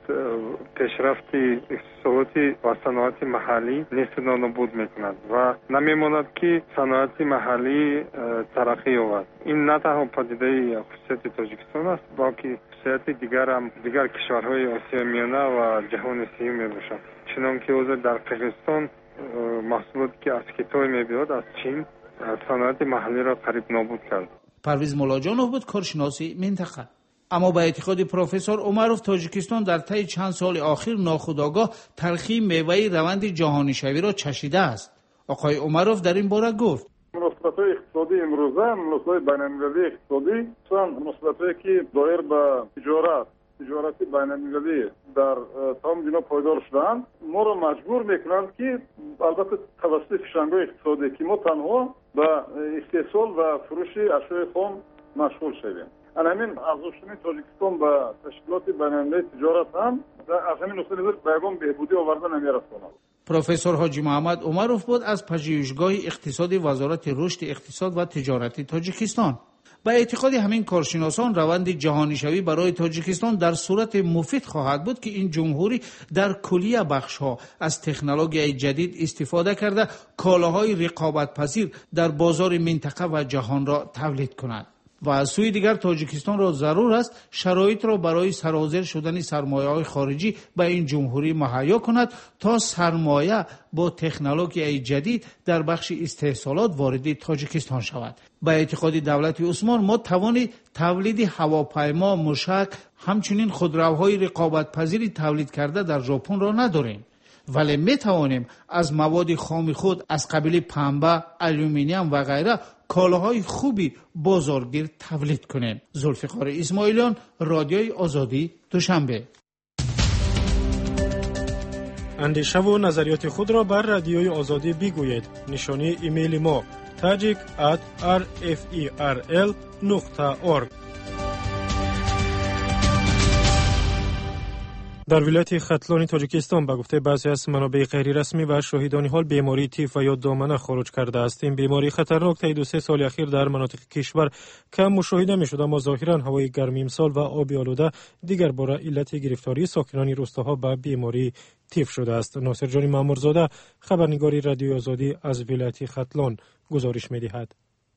پیشرفت اقتصادی و صنعت محلی نیست نابود میکند و نمیماند که صنعت محلی ترقی یابد. این نه تنها پدیده خصوصیت تاجیکستان است، بلکه خصوصیت دیگر هم دیگر کشورهای آسیا میانه و جهان سوم میباشد. چنان که اوضاع در قرقیزستان محصولاتی که از کیتای میبیاد از چین صنعت محلی را قریب نابود کرد. پرویز مولاجانوف بود، کارشناسی منطقه. اما به اعتقاد پروفسور عمرов تاجیکستان در طی چند سال اخیر ناخودآگاه تلخی میوه روند جهانی شوی را چشیده است. آقای عمرов در این باره گفت: مناسبت‌های اقتصادی امروزه، مناسبت‌های بین‌المللی اقتصادی، چون مناسبت‌هایی که دایر به تجارت، تجارتی بین‌المللی در تمام دنیا پایدار شدند، ما را مجبور می‌کنند که البته توسط فشارهای اقتصادی که ما تنها به استحصال و فروش اشیاء خام مشغول شویم. همین ارزشمندی تاجیکستان به تشکیلات بین‌المللی تجارت هم از همین نقطه نظر پیغام بهبودی آورده نمی‌رساند. پروفسور حاجی محمد عمرов بود از پژوهشگاه اقتصادی وزارت رشد اقتصاد و تجارت تاجیکستان. به اعتقاد همین کارشناسان روند جهانی شوی برای تاجیکستان در صورت مفید خواهد بود که این جمهوری در کلیه بخش‌ها از تکنولوژی جدید استفاده کرده کالاهای رقابت پذیر در بازار منطقه و جهان را تولید کند. و از سوی دیگر تاجیکستان را ضرور است شرایط را برای سرحاضر شدن سرمایه‌های خارجی به این جمهوری مهیا کند تا سرمایه با تکنولوژی جدید در بخش استحصالات وارد تاجیکستان شود. به اعتقاد دولت عثمان ما توان تولید هواپیما، موشک، همچنین خودروهای رقابت پذیری تولید کرده در ژاپن را نداریم، ولی می توانیم از مواد خام خود از قبیل پنبه، آلومینیوم و غیره کالاهای خوبی بازارگیر تولید کنیم. ذوالفقار اسماعیلیان، رادیوی آزادی، دوشنبه. اندیشه و نظریات خود را بر رادیوی آزادی بگویید. نشانی ایمیل ما tajik at r f e r l نقطه org. در ولایت ختلان تاجیکستان به گفته بعضی از منابع غیر رسمی و شاهدان حال بیماری تیف و یا دامنه خروج کرده است. این بیماری خطرناک طی دو سه سال اخیر در مناطق کشور کم مشاهده می شد، اما ظاهرا هوای گرم امسال و آب آلوده دیگر بار علت گرفتاری ساکنان روستاها به بیماری تیف شده است. ناصر جان مامورزاده، خبرنگار رادیوی آزادی از ولایت ختلان گزارش می دهد.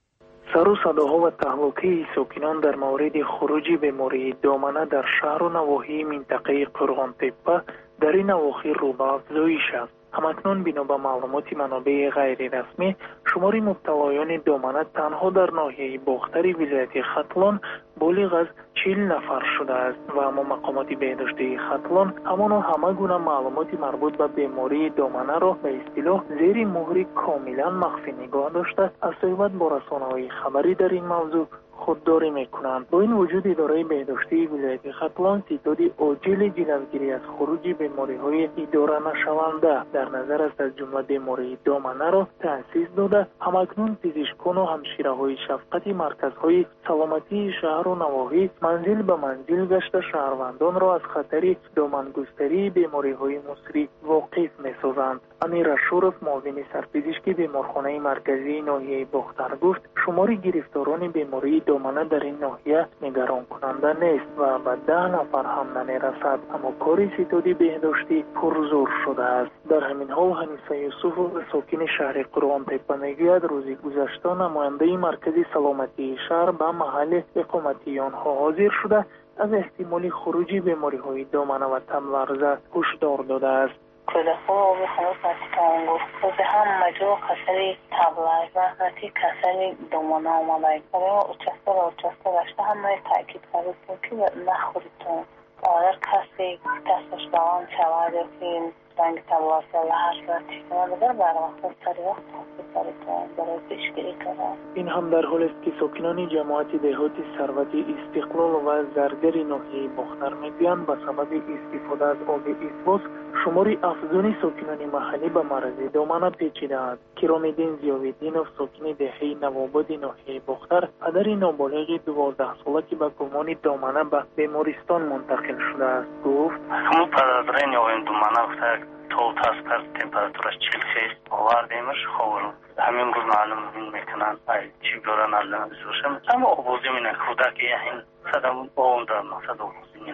سر و صداها و تهلکه ساکنان در مورد خروج بیماری دامنه در شهر و نواحی منطقه قرغان تپه در این اواخر رو به افزایش است. همکنون بنا به معلومات منابع غیر رسمی شمار مبتلایان دامنه تنها در ناحیه باختر ولایت ختلان بالغ از چهل نفر شده است و اما مقامات بهداشتی ختلان همان همه گونه معلومات مربوط به بیماری دامنه را به اصطلاح زیر مهر کاملا مخفی نگاه داشته از صحبت با رسانه‌های خبری در این موضوع خودداری میکنند. با این وجود اداره بهداشتی ولایت ختلان ستاد عاجل جلوگیری از خروج بیماری‌های اداره نشونده در نظر است از جمله بیماری دامنه را تأسیس داده. همکنون پزشکان و همشیره‌های شفقت مرکزهای سلامتی شهر و نواحی منزل به منزل گشت شهروندان را از خطر دامنگستری بیماری‌های مصری واقف می‌سازند. امیر اشورف، معاون سرپزشکی بیمارخانه مرکزی ناحیه باختر گفت شمار گرفتاران بیماری دامنه در این ناحیه نگران کننده نیست و به ده نفر هم نمیرسد، اما کار ستاد بهداشتی پرزور شده است. در همین حال حنیفه یوسف، ساکن شهر قرغان تپه میگوید روزی گذشته نماینده مرکز سلامتی شهر به محل اقامتی آنها حاضر شده از احتمال خروج بیماری‌های دامنه و تب لرزه هشدار داده است. کودک‌ها به خلاف از گفت به هم مجرد کسری تبلش و حتی کسری دامنه آمده برای ما اچسته و اچسته گشته همه تاکید کرد که نخورید اگر کسی دستش دوام شود یا که رنگ تبلش یا لحش و تیکنه بگر بر وقت سری وقت حاصل سری برای پیشگیری کنه. این هم در حال است که ساکنان جماعت دهات ثروت استقلال و زرگر ناحیه باختر میگویند به سبب استفاده از آب اسواس شمار افزون ساکنان محلی به مرض دامنه پیچیده است. کرامالدین ضیاءالدینov، ساکن دهه نوآباد ناحیه باختر، پدر نابالغ دوازده ساله که به گمان دامنه به بیمارستان منتقل شده است گفت همون پدرین یا این دامنه تو تاستر تمپراتورش چهل آوردیمش خور همین روز معلوم میکنن ای چی برن علم زوشم اما آبوزی مینن کودکی این صدام اون در مقصد آبوزی مینن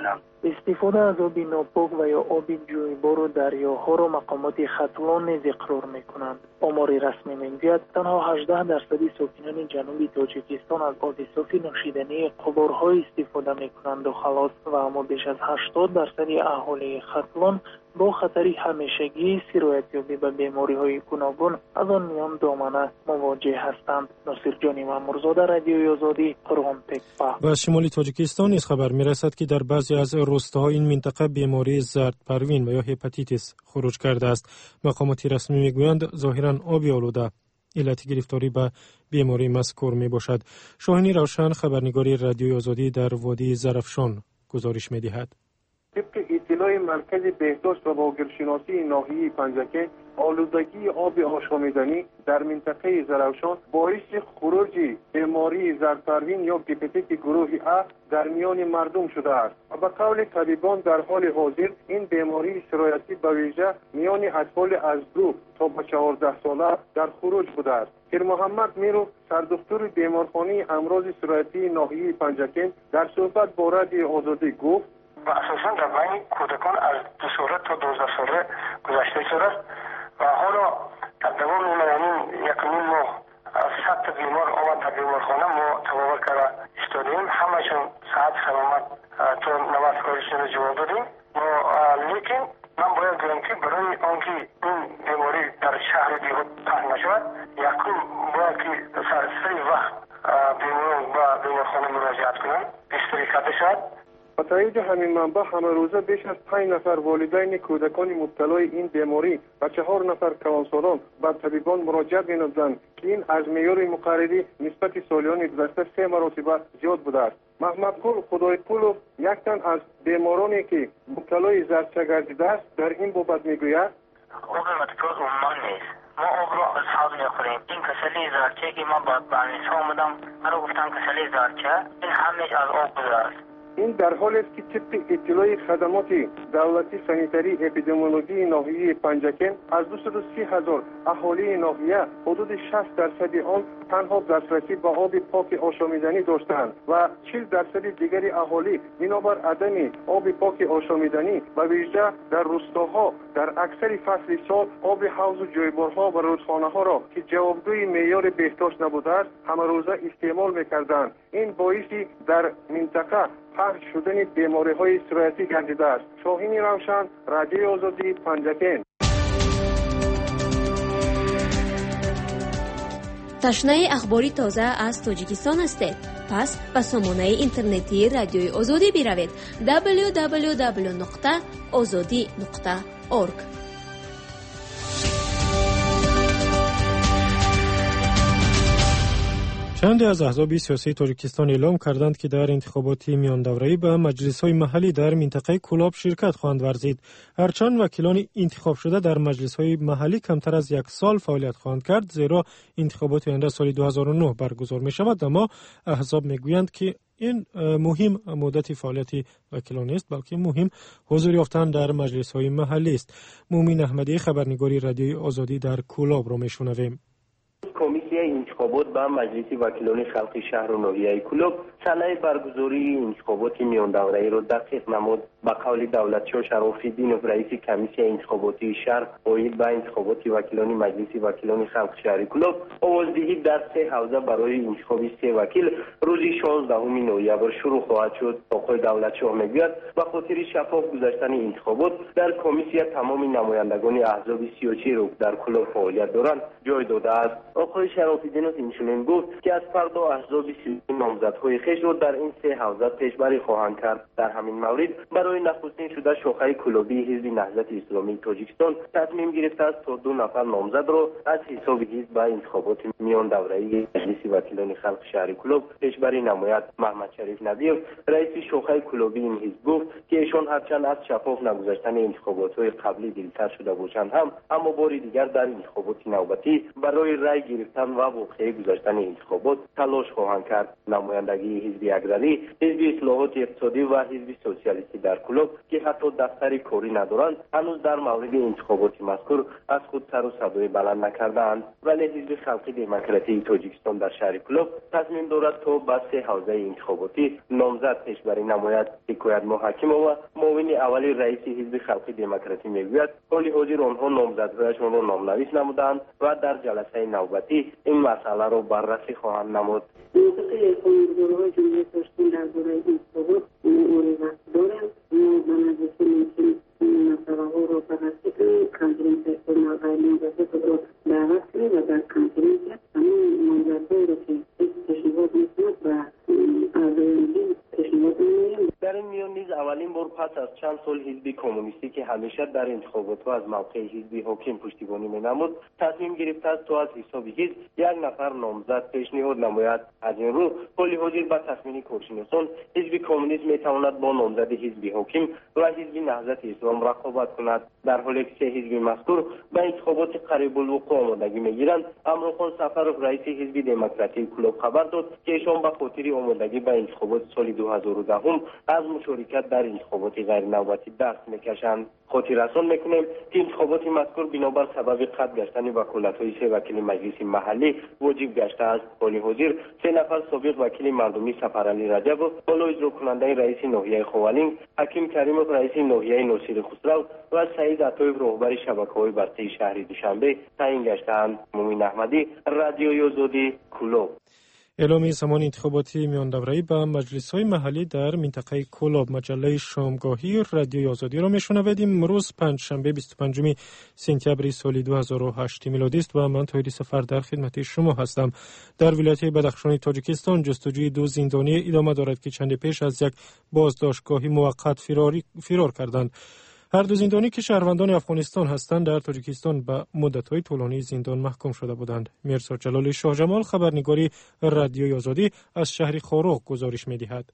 استفاده از آب ناپاک و یا آب جویبار و دریاها را مقامات ختلان نیز اقرار میکنند. آمار رسمی میگوید تنها هجده درصد ساکنان جنوب تاجیکستان از آب صاف نوشیدنی قبارها استفاده میکنند و خلاص و اما بیش از هشتاد درصد اهالی ختلان با خطری همیشگی سرایتیابی به بیماری های گوناگون از آن میان دامنه مواجه هستند. ناصر جانی مامورزاده، رادیوی آزادی، قرغان تکپا. و شمال تاجیکستان نیز خبر میرسد که در بعضی از روستاها این منطقه بیماری زرد پروین و یا هپاتیتیس خروج کرده است. مقامات رسمی میگویند ظاهرا آبی آلوده علت گرفتاری به بیماری مذکور می باشد. شاهینی روشن، خبرنگاری رادیوی آزادی در وادی زرافشان گزارش می دهد. طبق اطلاع مرکز بهداشت و باگرشناسی ناحیه پنجکه، آلودگی آب آشامیدنی در منطقه زرافشان باعث خروج بیماری زردپروین یا هپاتیت گروه ا در میان مردم شده است و به قول طبیبان در حال حاضر این بیماری سرایتی به ویژه میان اطفال از دو تا به چهارده ساله در خروج بوده است. پیر محمد میرو، سردکتر بیمارخانه امراض سرایتی ناحیه پنجکه، در صحبت با رادیوی آزادی گفت و اساساً در بین کودکان از دو ساله تا دوازده ساله گذشته شده است و حالا در دوام این یک نیم ماه از صد تا بیمار آمد در بیمارخانه ما تبابر کرده ایستادیم. همهشون صحت سلامت تا نوبت کارشون رو جواب دادیم. لیکن من باید بگم که برای آنکه این بیماری در شهر دیگر پهن نشود، یکم باید که سری وقت بیماران به بیمارخانه مراجعت کنند، بستری کرده شد. با تایید همین منبع همه روزه بیش از پنج نفر والدین کودکان مبتلای این بیماری و چهار نفر کلانسالان به طبیبان مراجعت می‌نمودند که این از معیار مقرری نسبت سالیان گذشته سه مرتبه زیاد بوده است. محمد گل خدایپولوف، یک تن از بیمارانی که مبتلای زردچه گردیده است، در این بابت میگوید آب متکاز عمان نیست. ما آب را از حوض میخوریم. این کسلی زردچه که من با برنیسا آمدم مرا گفتن کسلی زردچه این همش از آب بوده است. این در حال است که طبق اطلاع خدمات دولتی سانیتری اپیدمیولوژی ناحیه پنجکن از دویست و سی هزار اهالی ناحیه حدود شصت درصد آن تنها دسترسی به آب پاک آشامیدنی داشتند و چهل درصد دیگری اهالی بنابر عدم آب پاک آشامیدنی و ویژه در روستاها در اکثر فصل سال آب حوض و جویبارها و رودخانه ها را که جوابگوی معیار بهداشت نبوده است همه روزه استعمال میکردند. این باعث در منطقه پخش شدن بیماری های سرایتی گردیده است. شاهین روشن، رادیوی آزادی، پنجکن. تشنه اخباری تازه از تاجیکستان هستید؟ پس به سامانه اینترنتی رادیوی آزادی بروید دبلیو دبلیو دبلیو نقطه آزادی نقطه اورگ. چند از احزاب سیاسی تاجیکستان اعلام کردند که در انتخابات میان دوره‌ای به مجلس‌های محلی در منطقه کولاب شرکت خواهند ورزید. هرچند وکیلان انتخاب شده در مجلس‌های محلی کمتر از یک سال فعالیت خواهند کرد، زیرا انتخابات آینده سال دو هزار و نه برگزار می‌شود، اما احزاب می‌گویند که این مهم مدت فعالیت وکیلان است، بلکه مهم حضور یافتن در مجلس‌های محلی است. مومین احمدی، خبرنگاری رادیوی آزادی در کولاب را می‌شنویم. کمیسیون انتخابات به مجلس وکیلان خلق شهر و ناحیه کولاب ساله برگزاری انتخابات میان دوره‌ای را دقیق نمود. به قول دولتشاه شراف‌الدینov رئیس کمیسیون انتخاباتی شهر اوید به انتخابات وکیلان مجلس وکیلان خلق شهر کولاب آوازدهی در سه حوزه برای انتخاب سه وکیل روز شانزدهم نوامبر شروع خواهد شد. آقای دولتشاه میگوید به خاطر شفاف گذشتن انتخابات در کمیسیون تمام نمایندگان احزاب سیاسی را در کولاب فعالیت دارند جای داده است. آقای شراف‌الدینov اینچنین گفت که از فردا احزاب سیاسی نامزدهای خویش را در این سه حوزه پیشبری خواهند کرد. در همین مورد برای نخستین شده شاخه کلابی حزب نهضت اسلامی تاجیکستان تصمیم گرفته است تا دو نفر نامزد را از حساب حزب به انتخابات میان دوره‌ای مجلس وکیلان خلق شهر کولاب پیشبری نماید. محمد شریف نبیو رئیس شاخه کلابی این حزب گفت که ایشان هرچند از شفاف نگذشتن انتخابات‌های قبلی دلسر شده باشند هم اما بار دیگر در انتخابات نوبتی برای رای گرفتن و واقعی گذشتن انتخابات تلاش خواهند کرد. نمایندگی حزب اکثری، حزب اصلاحات اقتصادی و حزب سوسیالیستی در کلوب که حتی دفتری کاری ندارند هنوز در مورد انتخابات مذکور از خود سر و صدای بلند نکردند، ولی حزب خلقی دموکراتی تاجیکستان در شهر کلوب تصمیم دارد تا به سه حوزه انتخاباتی نامزد پیشبری نماید. حکایت محکمه و معاون اول رئیس حزب خلقی دموکراتی میگوید حال حاضر آنها نامزدهایشان را نامنویس نمودند و در جلسه نوبتی این مسئله را بررسی خواهند نمود. منطقه قانونگذارهای جمهوری پاکستان درباره انتخابات معرفت دارند. ما به نظر می‌رسیم مسئله ها را بررسی کنیم، کنفرانس فرمان غیر منضبط را دعوت کنیم و در کنفرانس همین نامزدها را که پیشنهاد می‌کنند و اعضای پیشنهاد می‌نماییم. در این میان نیز اولین بار پس از چند سال حزب کمونیستی که همیشه در انتخابات‌ها از موقع حزب حاکم پشتیبانی می‌نمود تصمیم گرفته است تا از حساب حزب یک نفر نامزد پیشنهاد نماید. از این رو حال حاضر به تصمیم کارشناسان حزب کمونیست می‌تواند با نامزد حزب حاکم و حزب نهضت اسلام رقابت کند. در حالی که سه حزب مذکور به انتخابات قریب الوقوع آمادگی می‌گیرند، امروخان سفرов رئیس حزب دموکراتی کلوب خبر داد که ایشان به خاطر آمادگی به انتخابات سال دو هزار و ده از مشارکت در انتخابات غیر نوبتی دست می‌کشند. خاطررسان می‌کنیم که انتخابات مذکور بنابر سبب قطع گشتن وکالت‌های سه وکیل مجلس محلی واجب گشته است. حال حاضر سه نفر سابق وکیل مردمی سفرعلی رجب و بالا اجرا کننده رئیس ناحیه خوالینگ، حکیم کریمov رئیس ناحیه ناصر خسرو و سعید عطایف راهبر شبکه‌های بسته شهر دوشنبه تعیین گشته‌اند. مومن احمدی، رادیوی آزادی، کلوب. اعلام زمان انتخاباتی میان دوره‌ای به مجلس‌های محلی در منطقه کلوب. مجله شامگاهی رادیوی آزادی را میشنوید. امروز پنجشنبه بیست و پنجم سپتامبر سال دو هزار و هشت میلادی است و من طاهری سفر در خدمت شما هستم. در ولایت بدخشان تاجیکستان جستجوی دو زندانی ادامه دارد که چند پیش از یک بازداشتگاه موقت فراری فرار کردند. هر دو زندانی که شهروندان افغانستان هستند در تاجیکستان به مدت‌های طولانی زندان محکوم شده بودند. میرزا جلال شاه جمال خبرنگاری رادیوی آزادی از شهر خاروق گزارش می‌دهد.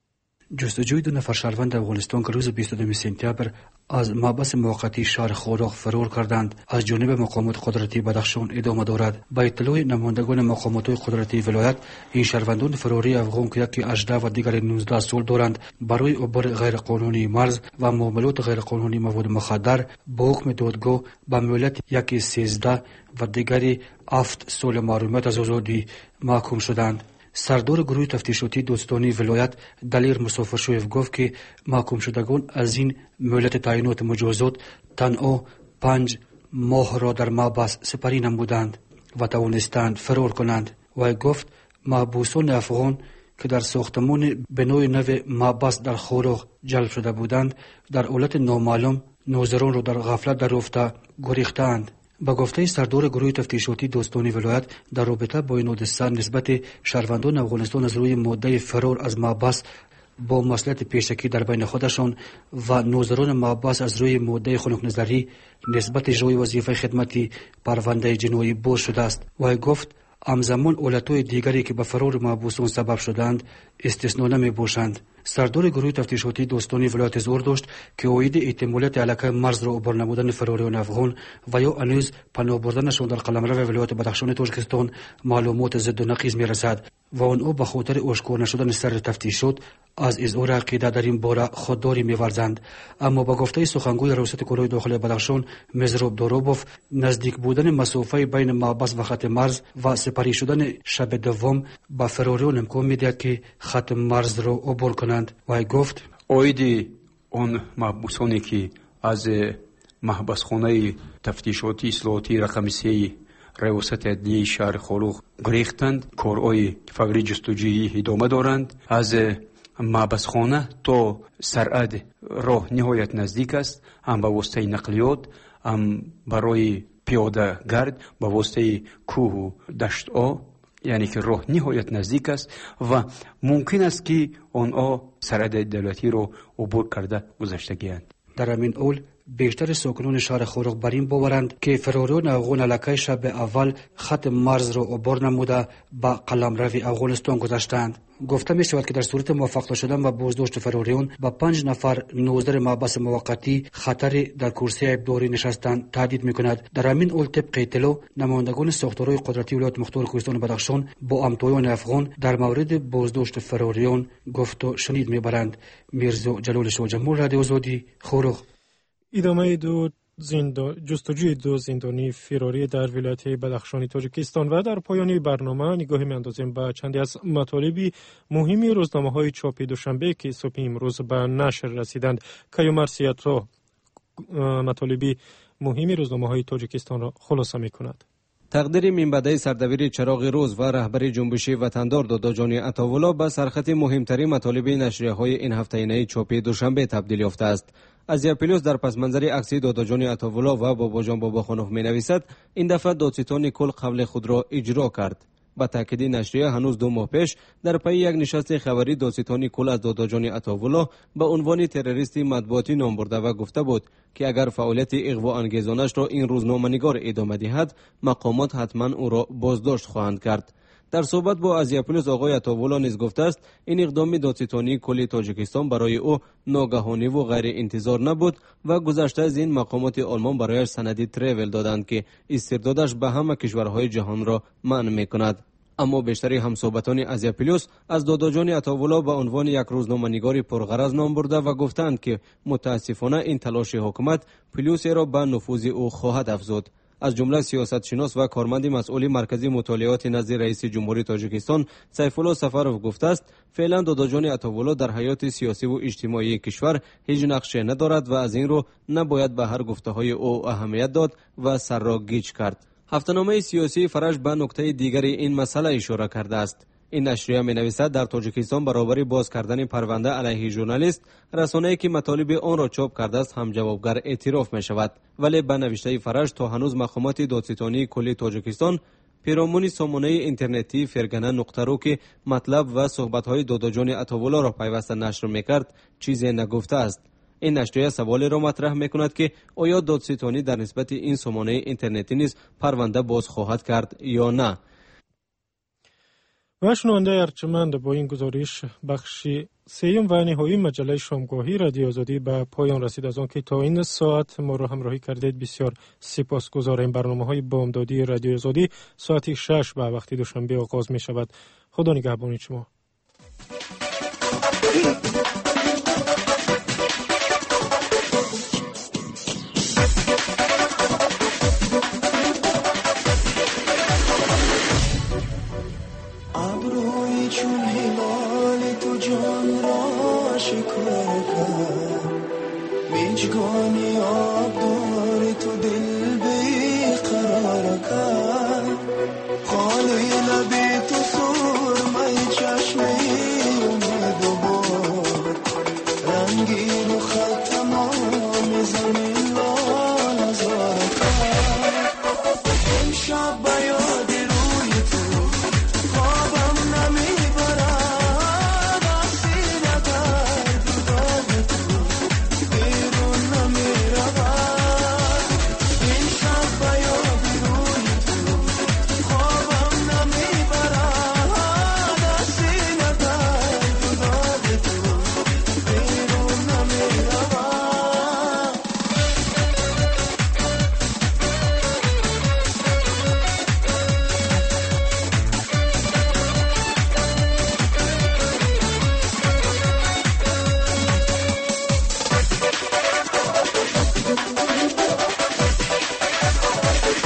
جستجوی دو نفر شهروند افغانستان که روز بیست و دو سپتامبر از محبس موقتی شهر خاروق فرار کردند از جانب مقامات قدرتی بدخشان ادامه دارد. با اطلاع نمایندگان مقامات قدرتی ولایت، این شهروندان فراری افغان که یکی هجده و دیگر نوزده سال دارند برای عبور غیر قانونی مرز و معاملات غیر قانونی مواد مخدر با حکم دادگاه به مهلت یکی سیزده و دیگری هفت سال محرومیت از آزادی محکوم شدند. سردار گروه تفتیشاتی دوستانی ولایت دلیر مسافرشویف گفت که محکوم شدگان از این مهلت تعیینات مجازات تنها پنج ماه را در محبس سپری نمودند و توانستند فرار کنند. و گفت محبوسان افغان که در ساختمان بنای نو محبس در خاروق جلب شده بودند در حالت نامعلوم ناظران را در غفلت در رفته گریختند. با گفته سردار گروه تفتیشاتی دوستانی ولایت در رابطه با این حادثه نسبت شهروندان افغانستان از روی ماده فرار از محبس با مصلحت پیشکی در بین خودشان و ناظران محبس از روی ماده خنک نظری نسبت اجرای وظیفه خدمتی پرونده جنایی باز شده است. و گفت همزمان حالتهای دیگری که به فرار محبوسان سبب شدند استثنا نمی باشند. سردار گروه تفتیشاتی دوستانی ولایت زور داشت که اوید احتمالات علاقه مرز را عبور نمودن فراریان افغان و یا هنوز پناه بردنشان در قلمرو ولایت بدخشان تاجیکستان معلومات ضد و نقیض میرسد و آنها به خاطر آشکار نشدن سر تفتیشات از اظهار عقیده در این باره خودداری می‌ورزند. اما با گفته سخنگوی ریاست کارهای داخلی بدخشان مزروب داروبوف نزدیک بودن مسافه بین محبس و خط مرز و سپری شدن شب دوم به فراریان امکان می‌دهد که خط مرز را عبور کنند. و گفت اویدی اون محبوسانی که از محبسخانه تفتیشاتی اصلاحاتی رقم سه ریاست عدلیه شهر خاروق گریختند، کارهای فوری جستجویی ادامه دارند. از محبسخانه تا سرعد راه نهایت نزدیک است، هم به واسطه نقلیات هم برای پیاده گرد به واسطه کوه و دشت ها، یعنی که راه نهایت نزدیک است و ممکن است که آنها سرحد دولتی را عبور کرده گذشتگیند. در همین حال بیشتر ساکنان شهر خوروغ بر این باورند که فراران افغان علاقه شب اول خط مرز را عبور نموده به قلمرو افغانستان گذاشتند. گفته می شود که در صورت موفق شدن و بازداشت فراران با پنج نفر نوزر محبس موقتی خطر در کرسی عیبداری نشستن تهدید می کند. در همین حال طبق اطلاع نمایندگان ساختارهای قدرتی ولایت مختار کوهستان بدخشان با همتایان افغان در مورد بازداشت فراران گفت و شنید می برند. میرزا جلال شاه جمهور رادیو آزادی خوروغ. ادامه دو زندان جستجوی دو زندانی فراری در ولایت بدخشان تاجیکستان و در پایان برنامه نگاهی می‌اندازیم به چندی از مطالب مهمی روزنامه‌های چاپی دوشنبه که صبح امروز به نشر رسیدند. کیومرسیاتو مطالب مهمی روزنامه‌های تاجیکستان را خلاصه می‌کند. تقدیر منبعی سردبیر چراغ روز و رهبری جنبش وطندار داداجان عطاولا به سرخط مهمترین مطالب نشریه‌های این هفته‌ای چاپی دوشنبه تبدیل یافته است. ازیا پلیس در پس منظر عکسی داداجان عطاولا و باباجان باباخانوف می نویسد این دفعه دادستان کل قول خود را اجرا کرد. با تاکید نشریه هنوز دو ماه پیش در پی یک نشست خبری دادستان کل از داداجان عطاولا به عنوان تروریستی مطبوعاتی نام برده و گفته بود که اگر فعالیت اغوا انگیزانش را این روزنامه‌نگار ادامه دهد مقامات حتما او را بازداشت خواهند کرد. در صحبت با ازیا پلیس آقای عطاولا نیز گفته است این اقدام دادستانی کل تاجیکستان برای او ناگهانی و غیر انتظار نبود و گذشته از این مقامات آلمان برایش سند تریول دادند که استردادش به همه کشورهای جهان را منع می‌کند. اما بیشتری همصحبتان ازیا پلیس از داداجان عطاولا به عنوان یک روزنامه‌نگار پرغرض نام برده و گفتند که متاسفانه این تلاش حکومت پلیس را به نفوذ او خواهد افزود. از جمله سیاست شناس و کارمند مسئول مرکزی مطالعات نزد رئیس جمهوری تاجیکستان سیف الله سفرов گفته است فعلا داداجان عطاولا در حیات سیاسی و اجتماعی کشور هیچ نقشی ندارد و از این رو نباید به هر گفته‌های او اهمیت داد و سر را گیج کرد. هفته‌نامه سیاسی فرش به نکته دیگری این مسئله اشاره کرده است. این نشریه می نویسد در تاجیکستان برابر باز کردن پرونده علیه ژورنالیست رسانه‌ای که مطالب آن را چاپ کرده است هم جوابگر اعتراف می شود، ولی به نوشته فرش تا هنوز مقامات دادستانی کلی تاجیکستان پیرامون سامانه اینترنتی فرگنه نقطه رو که مطلب و صحبت‌های داداجان عطاولا را پیوسته نشر می‌کرد چیزی نگفته است. این نشریه سوالی را مطرح می‌کند که آیا دادستانی در نسبت این سامانه اینترنتی نیز پرونده باز خواهد کرد یا نه. و شنونده ارجمند با این گزارش بخش سیم و نهایی مجله شامگاهی رادیو آزادی به پایان رسید. از آن که تا این ساعت ما را همراهی کردید بسیار سپاسگزاریم. برنامه‌های بامدادی رادیو آزادی ساعت شش به وقت دوشنبه آغاز می شود. خدا نگهبان شما. میجگانی آب داری تو دل بی قرار کن خالی لبی تو سرمه چشمی امید و بار رنگی رو خط تمام زمین را نظار کن امشب بیاد روی تو خوابم نمیبرد آسیده در دوداد تو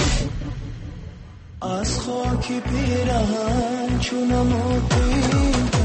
از خاکی پیرهن چونم و